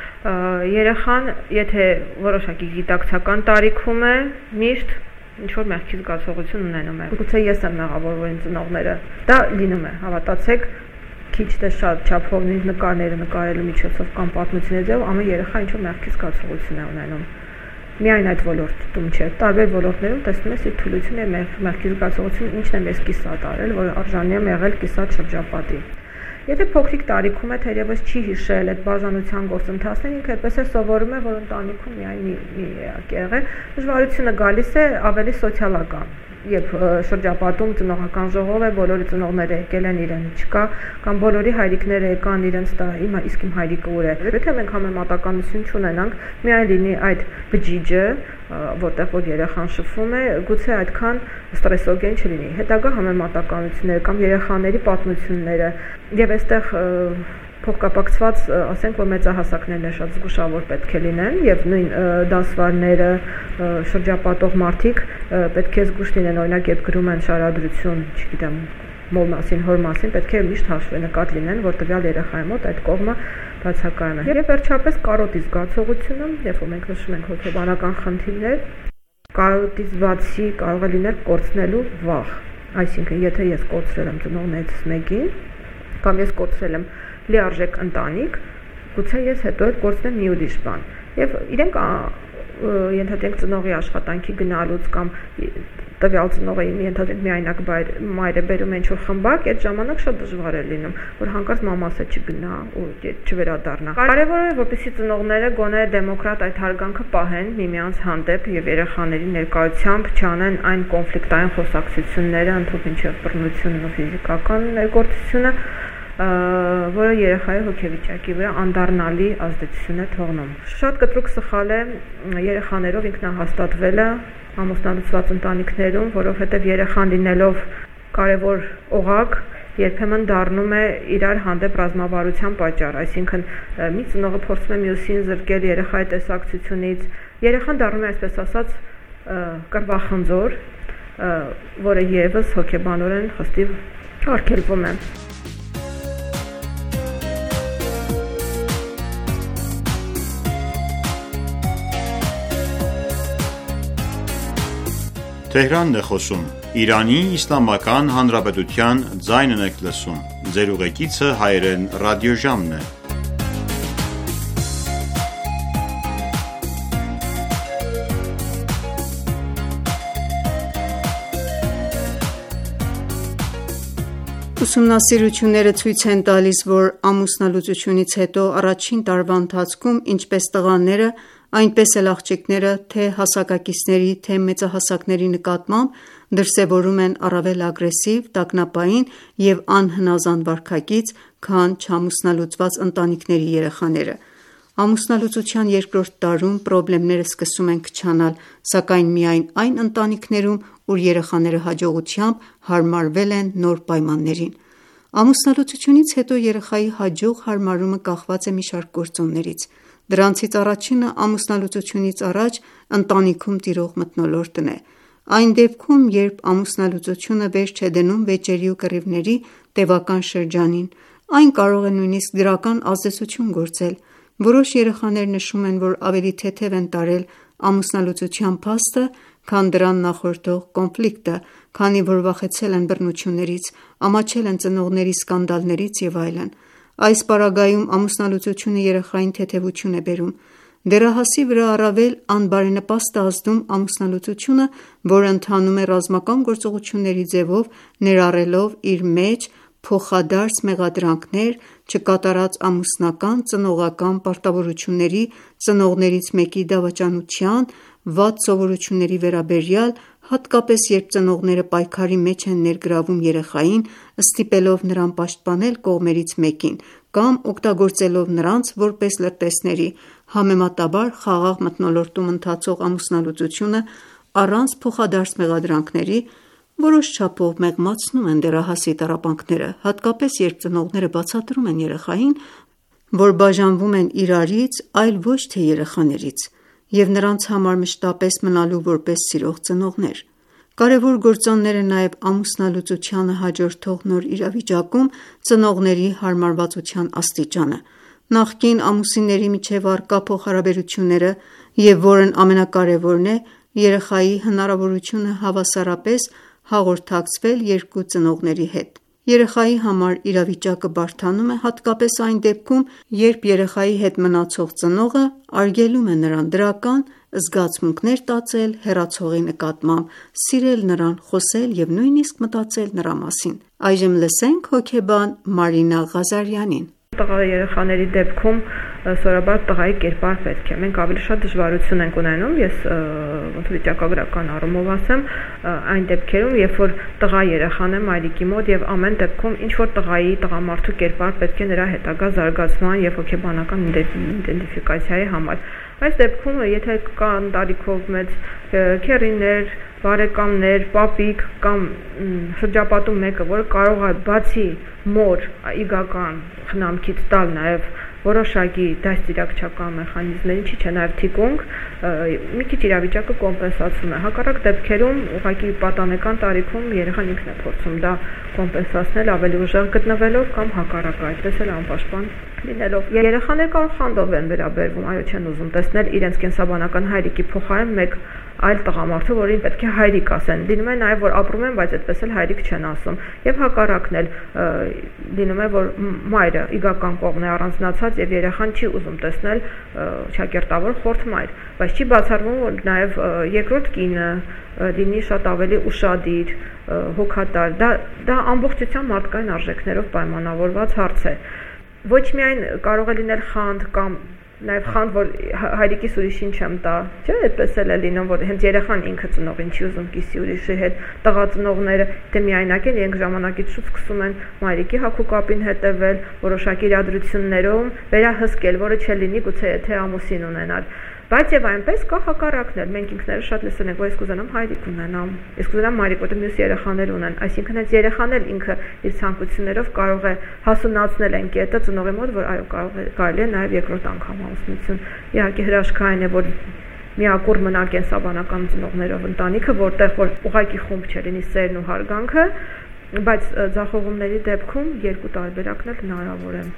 Երեխան, եթե որոշակի գիտակցական տարիքում է, միշտ ինչ-որ մեղքի զգացողություն ունենում է։ Գուցե ես եմ մեղավոր, որ ինձ ծնողները, դա լինում է, հավատացեք, քիչ թե շատ չափով նկարները նկարելու միջոցով կամ պատմությունների ձևով ամեն երեխա ինչ-որ մեղքի զգացողություն է ունենում։ Միայն այդ ոլորտում չէ, տարբեր ոլորտներում տեսնում ես իր թուլությունը եւ մեղքի զգացողությունը ինչն է մեզ կիսատ արել, որ արժանի է եղել կիսատ շրջապատի։ Եթե փոքրիկ տարիքում է թերևս չի հիշել այդ բաժանության գործընթացներին, ինքը այդպես է սովորում է, որ ընտանիքում միայն մի մի էակ է եղել, դժվարությունը գալիս է ավելի սոցիալական, երբ շրջապատում ծնողական ժողով է, բոլորի ծնողները եկել են, իրեն չկա, կամ բոլորի հայրիկները եկան իրենց տա, հիմա իսկ իմ հայրիկը ուր է։ Եթե մենք համեմատականություն չունենանք, միայն լինի այդ բջիջը, որտեղ որ երեխան շփվում է, գուցե այդքան ստրեսոգեն չլինի։ Հետագա համեմատականությունները կամ երեխաների պատմությունները եւ այստեղ փոխկապակցված, ասենք, որ մեծահասակներն շատ զգուշավոր պետք է լինեն եւ նույն դասվարները, շրջապատող մարդիկ պետք է զգուշ լինեն, օրինակ, երբ գրում են շարադրություն, չգիտեմ, մոլ մասին, հոր մասին պետք է միշտ հաշվի նկատ լինեն, որ տվյալ երեխայի մոտ այդ կողմը բացակայում է։ Եվ վերջապես կարոտի զգացողությունը, երբ որ մենք նշում ենք հոգեբանական խնդիրներ, կարոտից բացի կարող է լինել կորցնելու վախ, այսինքն եթե ես կորցրել եմ ծնողներից մեկին, կամ ես կորցրել եմ լիարժեք ընտանիք, գուցե ես հետո էլ կորցնեմ մի ուրիշ բան։ Եվ իրենք ենթադրենք ծնողի աշխատանքի գնալուց կամ տվյալ ծնողը ենթադրենք միայնակ մայր է բերում ինչ-որ խմբակ, այդ ժամանակ շատ դժվար է լինում, որ հանկարծ մամասը չգնա ու չվերադառնա։ Կարևոր է, որպեսզի ծնողները գոնե դեմոկրատ այդ հարգանքը պահեն միմյանց հանդեպ եւ երեխաների ներկայությամբ չանեն այն կոնֆլիկտային խոսակցությունները, ընդհանուր ինչեւ բռնությունն ու ֆիզիկական ներգործությունը, որը երեխայի հոգեվիճակի վրա անդառնալի ազդեցություն է թողնում։ Շատ կտրուկ սխալ է երեխաներով ինքնահաստատվելը ամուսնալուծված ընտանիքներում, որովհետև երեխան լինելով կարևոր օղակ, երբեմն դառնում է իրար հանդեպ ռազմավարության պատճառ, այսինքն մի ծնողը փորձում է մյուսին զրկել երեխայի տեսակցությունից, երեխան դառնում է այսպես ասած կռվախնձոր, որը եւս հոգեբանորեն խստիվ արգելվում է։ Թեհրանն է խոսում։ Իրանի Իսլամական Հանրապետության ձայնն եք լսում։ Ձեր ուղեկիցը հայերեն ռադիոժամն է։ Ուսումնասիրությունները ցույց են տալիս, որ ամուսնալուծությունից հետո առաջին տարվա ընթացքում ինչպես տղաները, այնպես էլ աղջիկները թե հասակակիցների, թե մեծահասակների նկատմամբ դրսևորում են առավել ագրեսիվ, տագնապային և անհնազանդ վարքագիծ, քան չամուսնալուծված ընտանիքների երեխաները։ Ամուսնալուծության երկրորդ տարում պրոբլեմները սկսում են քչանալ, սակայն միայն այն ընտանիքներում, ուր երեխաները հաջողությամբ հարմարվել են նոր պայմաններին։ Ամուսնալուծությունից հետո երեխայի հաջող հարմարումը կախված է մի շարք գործոններից։ Դրանցից առաջինը ամուսնալուծությունից առաջ ընտանիքում տիրող մթնոլորտն է։ Այն դեպքում, երբ ամուսնալուծությունը վերջ չէ դնում վեճերի ու կռիվների տևական շրջանին, այն կարող է նույնիսկ դրական ազդեցություն գործել։ Որոշ երեխաներ նշում են, որ ավելի թեթև են տարել ամուսնալուծության փաստը, քան դրան նախորդող կոնֆլիկտը, քանի որ վախեցել են բռնություններից, ամաչել են ծնողների սկանդալներից և այլն։ Այս պարագայում ամուսնալուծությունը երեխային թեթևություն է բերում։ Դեռահասի վրա առավել անբարենպաստ է ազդում ամուսնալուծությունը, որը ընթանում է ռազմական գործողությունների ձևով, ներառելով իր մեջ փոխադարձ մեղադրանքներ, չկատարած ամուսնական, ծնողական պարտավորությունների, ծնողներից մեկի դավաճանության, վատ սովորությունների վերաբերյալ, հատկապես երբ ծնողները պայքարի մեջ են ներգրավում երեխային, ստիպելով նրան պաշտպանել կողմերից մեկին կամ օգտագործելով նրանց որպես լրտեսների, համեմատաբար խաղաղ մթնոլորտում ընթացող ամուսնալուծությունը առանց փոխադարձ մեղադրանքների որոշ չափով մեղմացնում են դեռահասի տառապանքները, հատկապես երբ ծնողները բացատրում են երեխային, որ բաժանվում են իրարից, այլ ոչ թե երեխաներից, և նրանց համար մշտապես մնալու որպես սիրող ծնողներ։ Կարևոր գործոններ է նաև ամուսնալուծությանը հաջորդող նոր իրավիճակում ծնողների հարմարվածության աստիճանը։ Նախկին ամուսինների միջև առկա փոխհարաբերությունները և որն ամենակարևորն է, երեխայի հնարավորությունը հավասարապես հաղորդակցվել երկու ծնողների հետ։ Երեխայի համար իրավիճակը բարդանում է հատկապես այն դեպքում, երբ երեխայի հետ մնացող ծնողը արգելում է նրան դրական զգացմունքներ տածել հեռացողի նկատմամբ, սիրել նրան, խոսել և նույնիսկ մտածել նրա մասին։ Այժմ լսենք հոգեբան Մարինա Ղազարյանին։ Տղա երեխաների դեպքում սովորաբար տղայի կերպար պետք է։ Մենք ավելի շատ դժվարություն ենք ունենում, ես ոնց վիճակագրական առումով ասեմ, այն դեպքերում, երբ որ տղա երեխան է մայրիկի մոտ եւ ամեն դեպքում ինչ որ տղայի, տղամարդու կերպար պետք է նրա հետագա զարգացման եւ հոգեբանական իդենտիֆիկացիայի համար։ Այս դեպքում, եթե կան տարիքով մեծ քեռիներ, բարեկամներ, պապիկ կամ շրջապատում մեկը, որը կարող է բացի մոր իգական խնամքից տալ նաև որոշակի դաստիարակչական մեխանիզմներ, ինչի՞ չէ նաև թիկունք, մի քիչ իրավիճակը կոմպենսացում է։ Հակառակ դեպքերում ուղղակի պատանեկան տարիքում երեխան ինքն է փորձում դա կոմպենսացնել ավելի ուժեղ գտնվելով կամ հակառակը, այդպես էլ անպաշտպան լինելով։ Երեխաները կարող խանդով են վերաբերվում, այո, չեն ուզում տեսնել իրենց կենսաբանական հայրիկի փոխարեն մեկ այլ տղամարդու, որին պետք է հայրիկ ասեն։ Լինում է նաև, որ ապրում են, բայց այդպես էլ հայրիկ չեն ասում։ Եվ հակառակն էլ լինում է, որ մայրը իգական կողմն է առանձնացած եւ երեխան չի ուզում տեսնել ճակերտավոր խորթ մայր, բայց չի բացառվում, որ նաև երկրորդ կինը լինի շատ ավելի ուշադիր, հոգատար։ Դա դա ամբողջությամբ մարդկային արժեքներով պայմանավորված հարց է։ Ոչ միայն կարող է լինել խանդ կամ նաև խանդ, որ հայրիկիս ուրիշին չեմ տա, չէ՞, այդպես էլ է լինում, որ հենց երեխան ինքը ծնողին չի ուզում կիսի ուրիշի հետ, տղա ծնողները դե միայնակ են, իրենք ժամանակից շուտ սկսում են մայրիկի հագուկապին հետևել, որոշակի իրադրություններում վերահսկել, որը չլինի գուցե եթե ամուսին ունենալ։ Բայց եւ այնպես կա հակառակն էլ, մենք ինքներս շատ լսել ենք, որ ես կուզենամ հայրիկ ունենամ, ես կուզենամ մայրիկ, որտեղ մյուս երեխաներ ունեն, այսինքն այս երեխան էլ ինքը իր ցանկություններով կարող է հասունացնել այն կետը ծնողի մոտ, որ այո, կարող է կարելի է նաեւ երկրորդ անգամ ամուսնություն։ Իհարկե հրաշքային է, որ միակուր մնա կենսաբանական ծնողներով ընտանիքը, որտեղ որ ուղղակի խումբ չլինի սերն ու հարգանքը, բայց ձախողումների դեպքում երկու տարբերակն էլ հնարավոր է։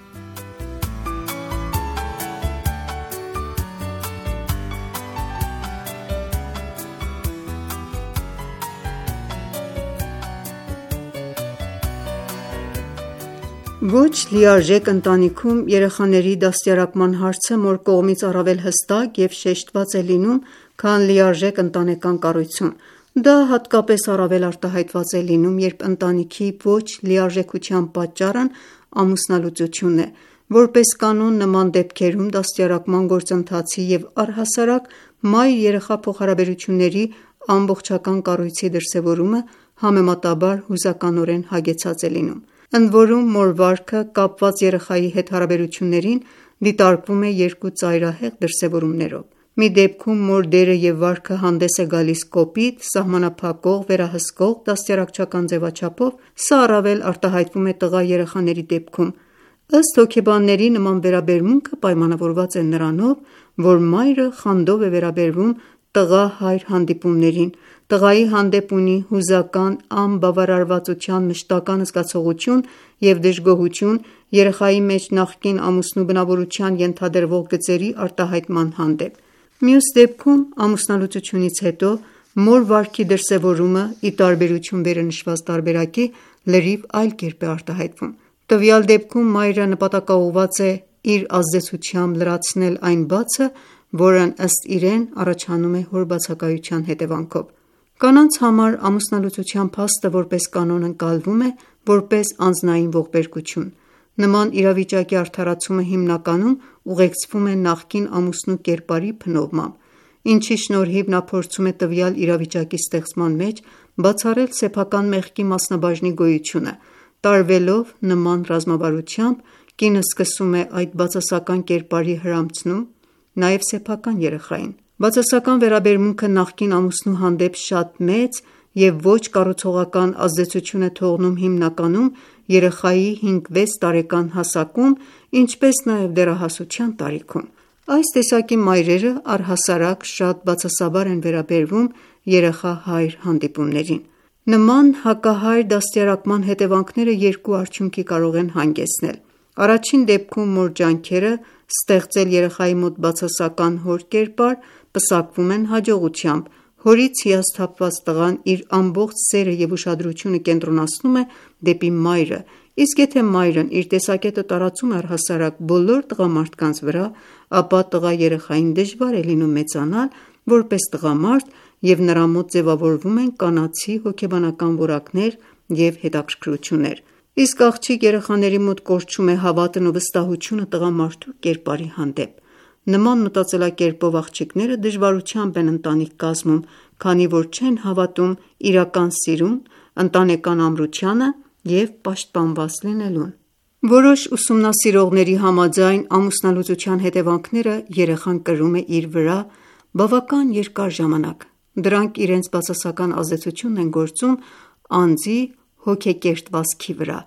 Ոչ լիարժեք ընտանիքում երեխաների դաստիարակման հարցը մոր կողմից առավել հստակ և շեշտված է լինում, քան լիարժեք ընտանեկան կառույցում։ Դա հատկապես առավել արտահայտված է լինում, երբ ընտանիքի ոչ լիարժեքության պատճառն ամուսնալուծությունն է։ Որպես կանոն, նման դեպքերում դաստիարակման գործընթացի և առհասարակ մայր-երեխա փոխհարաբերությունների ամբողջական կառույցի դրսևորումը համեմատաբար հուզականորեն հագեցած է լինում։ Ընդ որում, մոր վարքը կապված երեխայի հետ հարաբերություններին դիտարկվում է երկու ծայրահեղ դրսևորումներով։ Մի դեպքում մոր դերը և վարքը հանդես է գալիս կոպիտ, սահմանափակող, վերահսկող, դաստիարակչական ձևաչափով, սա առավել արտահայտվում է տղա երեխաների դեպքում։ Ըստ հոգեբանների, նման վերաբերմունքը պայմանավորված է նրանով, որ մայրը խանդով է վերաբերվում տղա-հայր հանդիպումներին, տղայի հանդեպ ունի հուզական անբավարարվածության մշտական զգացողություն և դժգոհություն երեխայի մեջ նախկին ամուսնու բնավորության ենթադրվող գծերի արտահայտման հանդեպ։ Մյուս դեպքում, ամուսնալուծությունից հետո, մոր վարքի դրսևորումը, ի տարբերություն վերընշված տարբերակի, լրիվ այլ կերպ է արտահայտվում։ Տվյալ դեպքում մայրը նպատակաուղղված է իր ազդեցությամբ լրացնել այն բացը, որն ըստ իրեն առաջանում է հոր բացակայության հետևանքով։ Կանանց համար ամուսնալուծության փաստը որպես կանոն ընկալվում է որպես անձնային ողբերգություն։ Նման իրավիճակի արդարացումը հիմնականում ուղեկցվում է նախկին ամուսնու կերպարի փնովմամբ, ինչի շնորհիվ նա փորձում է տվյալ իրավիճակի ստեղծման մեջ բացառել սեփական մեղքի մասնաբաժնի գոյությունը։ Տարվելով նման ռազմավարությամբ, կինը սկսում է այդ բացասական կերպարի հրամցնում նաև սեփական երեխային։ Բացասական վերաբերմունքը նախկին ամուսնու հանդեպ շատ մեծ և ոչ կառուցողական ազդեցություն է թողնում հիմնականում երեխայի հինգ-վեց տարեկան հասակում, ինչպես նաև դեռահասության տարիքում։ Այս տեսակի մայրերը առհասարակ շատ բացասաբար են վերաբերվում երեխա-հայր հանդիպումներին։ Նման հակահայր դաստիարակման հետևանքները երկու արդյունքի կարող են հանգեցնել։ Առաջին դեպքում մոր ջանքերը ստեղծել երեխայի մոտ բացասական հոր կերպար պսակվում են հաջողությամբ։ Հորից հիասթափված տղան իր ամբողջ սերը և ուշադրությունը կենտրոնացնում է դեպի մայրը, իսկ եթե մայրն իր տեսակետը տարածում է առհասարակ բոլոր տղամարդկանց վրա, ապա տղա երեխային դժվար է լինում մեծանալ որպես տղամարդ և նրա մոտ ձևավորվում են կանացի հոգեբանական որակներ և հետաքրքրություններ։ Իսկ աղջիկ երեխաների մոտ կորչում է հավատն ու վստահությունը տղամարդու կերպարի հանդեպ։ Նման մտածելակերպով աղջիկները դժվարությամբ են ընտանիք կազմում, քանի որ չեն հավատում իրական սիրուն, ընտանեկան ամրությանը և պաշտպանված լինելուն։ Որոշ ուսումնասիրողների համաձայն, ամուսնալուծության հետևանքները երեխան կրում է իր վրա բավական երկար ժամանակ։ Դրանք իրենց բացասական ազդեցությունն են գործում անձի հոգեկերտվածքի վրա։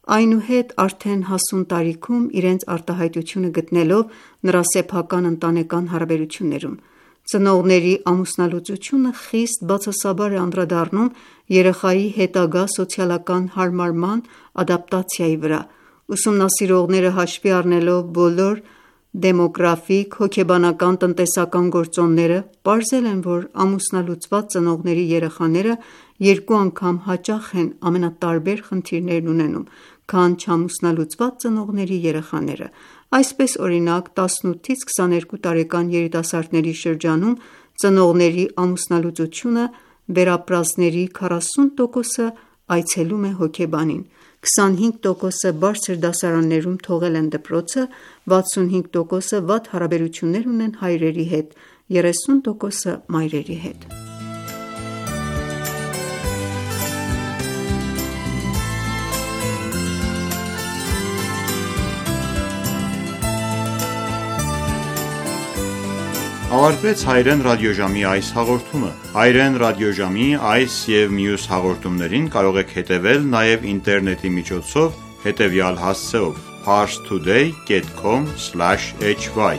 այնուհետ արդեն հասուն տարիքում իրենց արտահայտությունը գտնելով նրա սեփական ընտանեկան հարաբերություններում։ Ծնողների ամուսնալուծությունը խիստ բացասաբար է անդրադառնում երեխայի հետագա սոցիալական հարմարման ադապտացիայի վրա։ Ուսումնասիրողները հաշվի առնելով բոլոր դեմոգրաֆիկ, հոգեբանական, տնտեսական գործոնները, պարզել են, որ ամուսնալուծված ծնողների երեխաները երկու անգամ հաճախ են ամենատարբեր խնդիրներն ունենում, քան չամուսնալուծված ծնողների երեխաները։ Այսպես, օրինակ, տասնութից քսաներկու տարեկան երիտասարդների շրջանում ծնողների ամուսնալուծությունը վերապրածների քառասուն տոկոսը այցելում է հոգեբանին, քսանհինգ տոկոսը բարձր դասարաններում թողել են դպրոցը, վաթսունհինգ տոկոսը վատ հարաբերություններ ունեն հայրերի հետ, երեսուն տոկոսը մայրերի հետ։ Ավարտվեց հայրեն ռադիոժամի այս հաղորդումը։ Հայրեն ռադիոժամի այս և մյուս հաղորդումներին կարող եք հետևել նաև ինտերնետի միջոցով հետևյալ հասցեով՝ parstoday dot com slash h y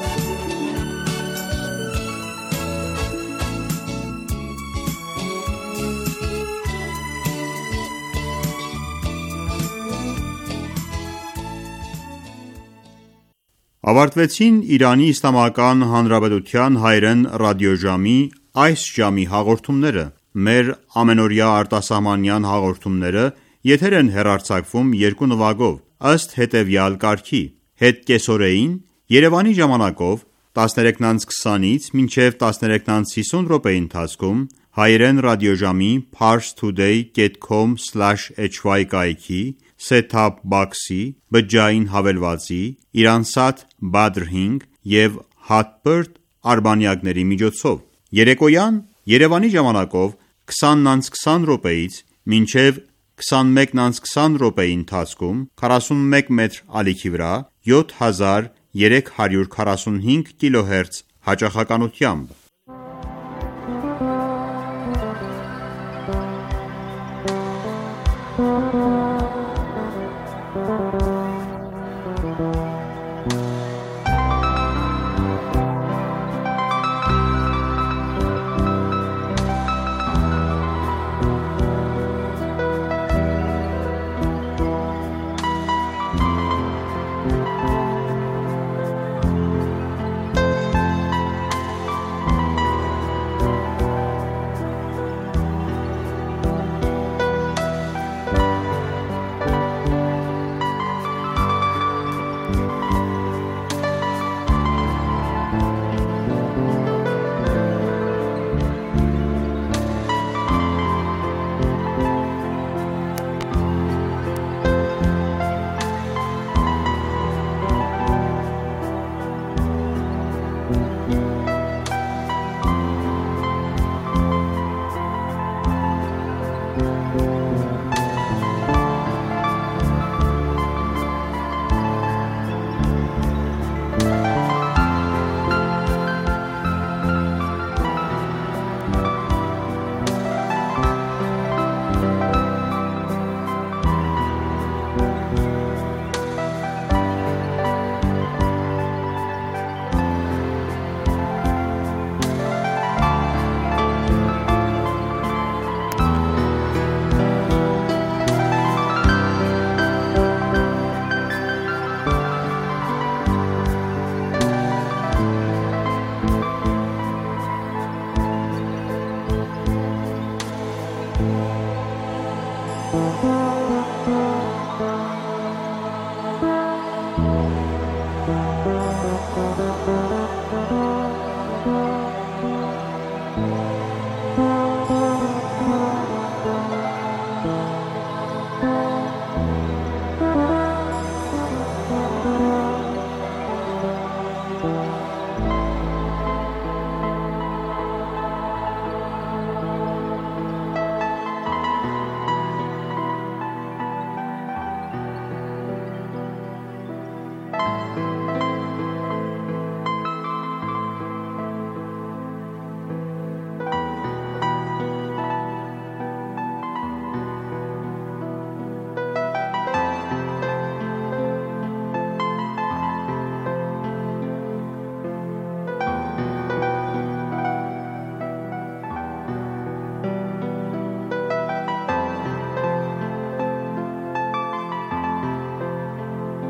Ավարտվեցին Իրանի Իսլամական Հանրապետության հայրեն ռադիոժամի այս ժամի հաղորդումները։ Մեր ամենօրյա արտասահմանյան հաղորդումները եթեր են հեռարձակվում երկու նվագով, ըստ հետևյալ կարգի. հետ կեսօրեին Երևանի ժամանակով տասներեքն օր քսանից մինչև տասներեքն օր հիսուն րոպեի ընթացքում հայրեն ռադիոժամի parstoday dot com slash h y կայքի set-top box-ի, բջջային հավելվածի, Iransat Badr հինգ և Hotbird արբանյակների միջոցով։ Երեկոյան Երևանի ժամանակով քսանն օր քսան րոպեից մինչև քսանմեկն օր քսան րոպեի ընթացքում քառասունմեկ մետր ալիքի վրա յոթ հազար երեք հարյուր քառասունհինգ կիլոհերց հաճախականությամբ։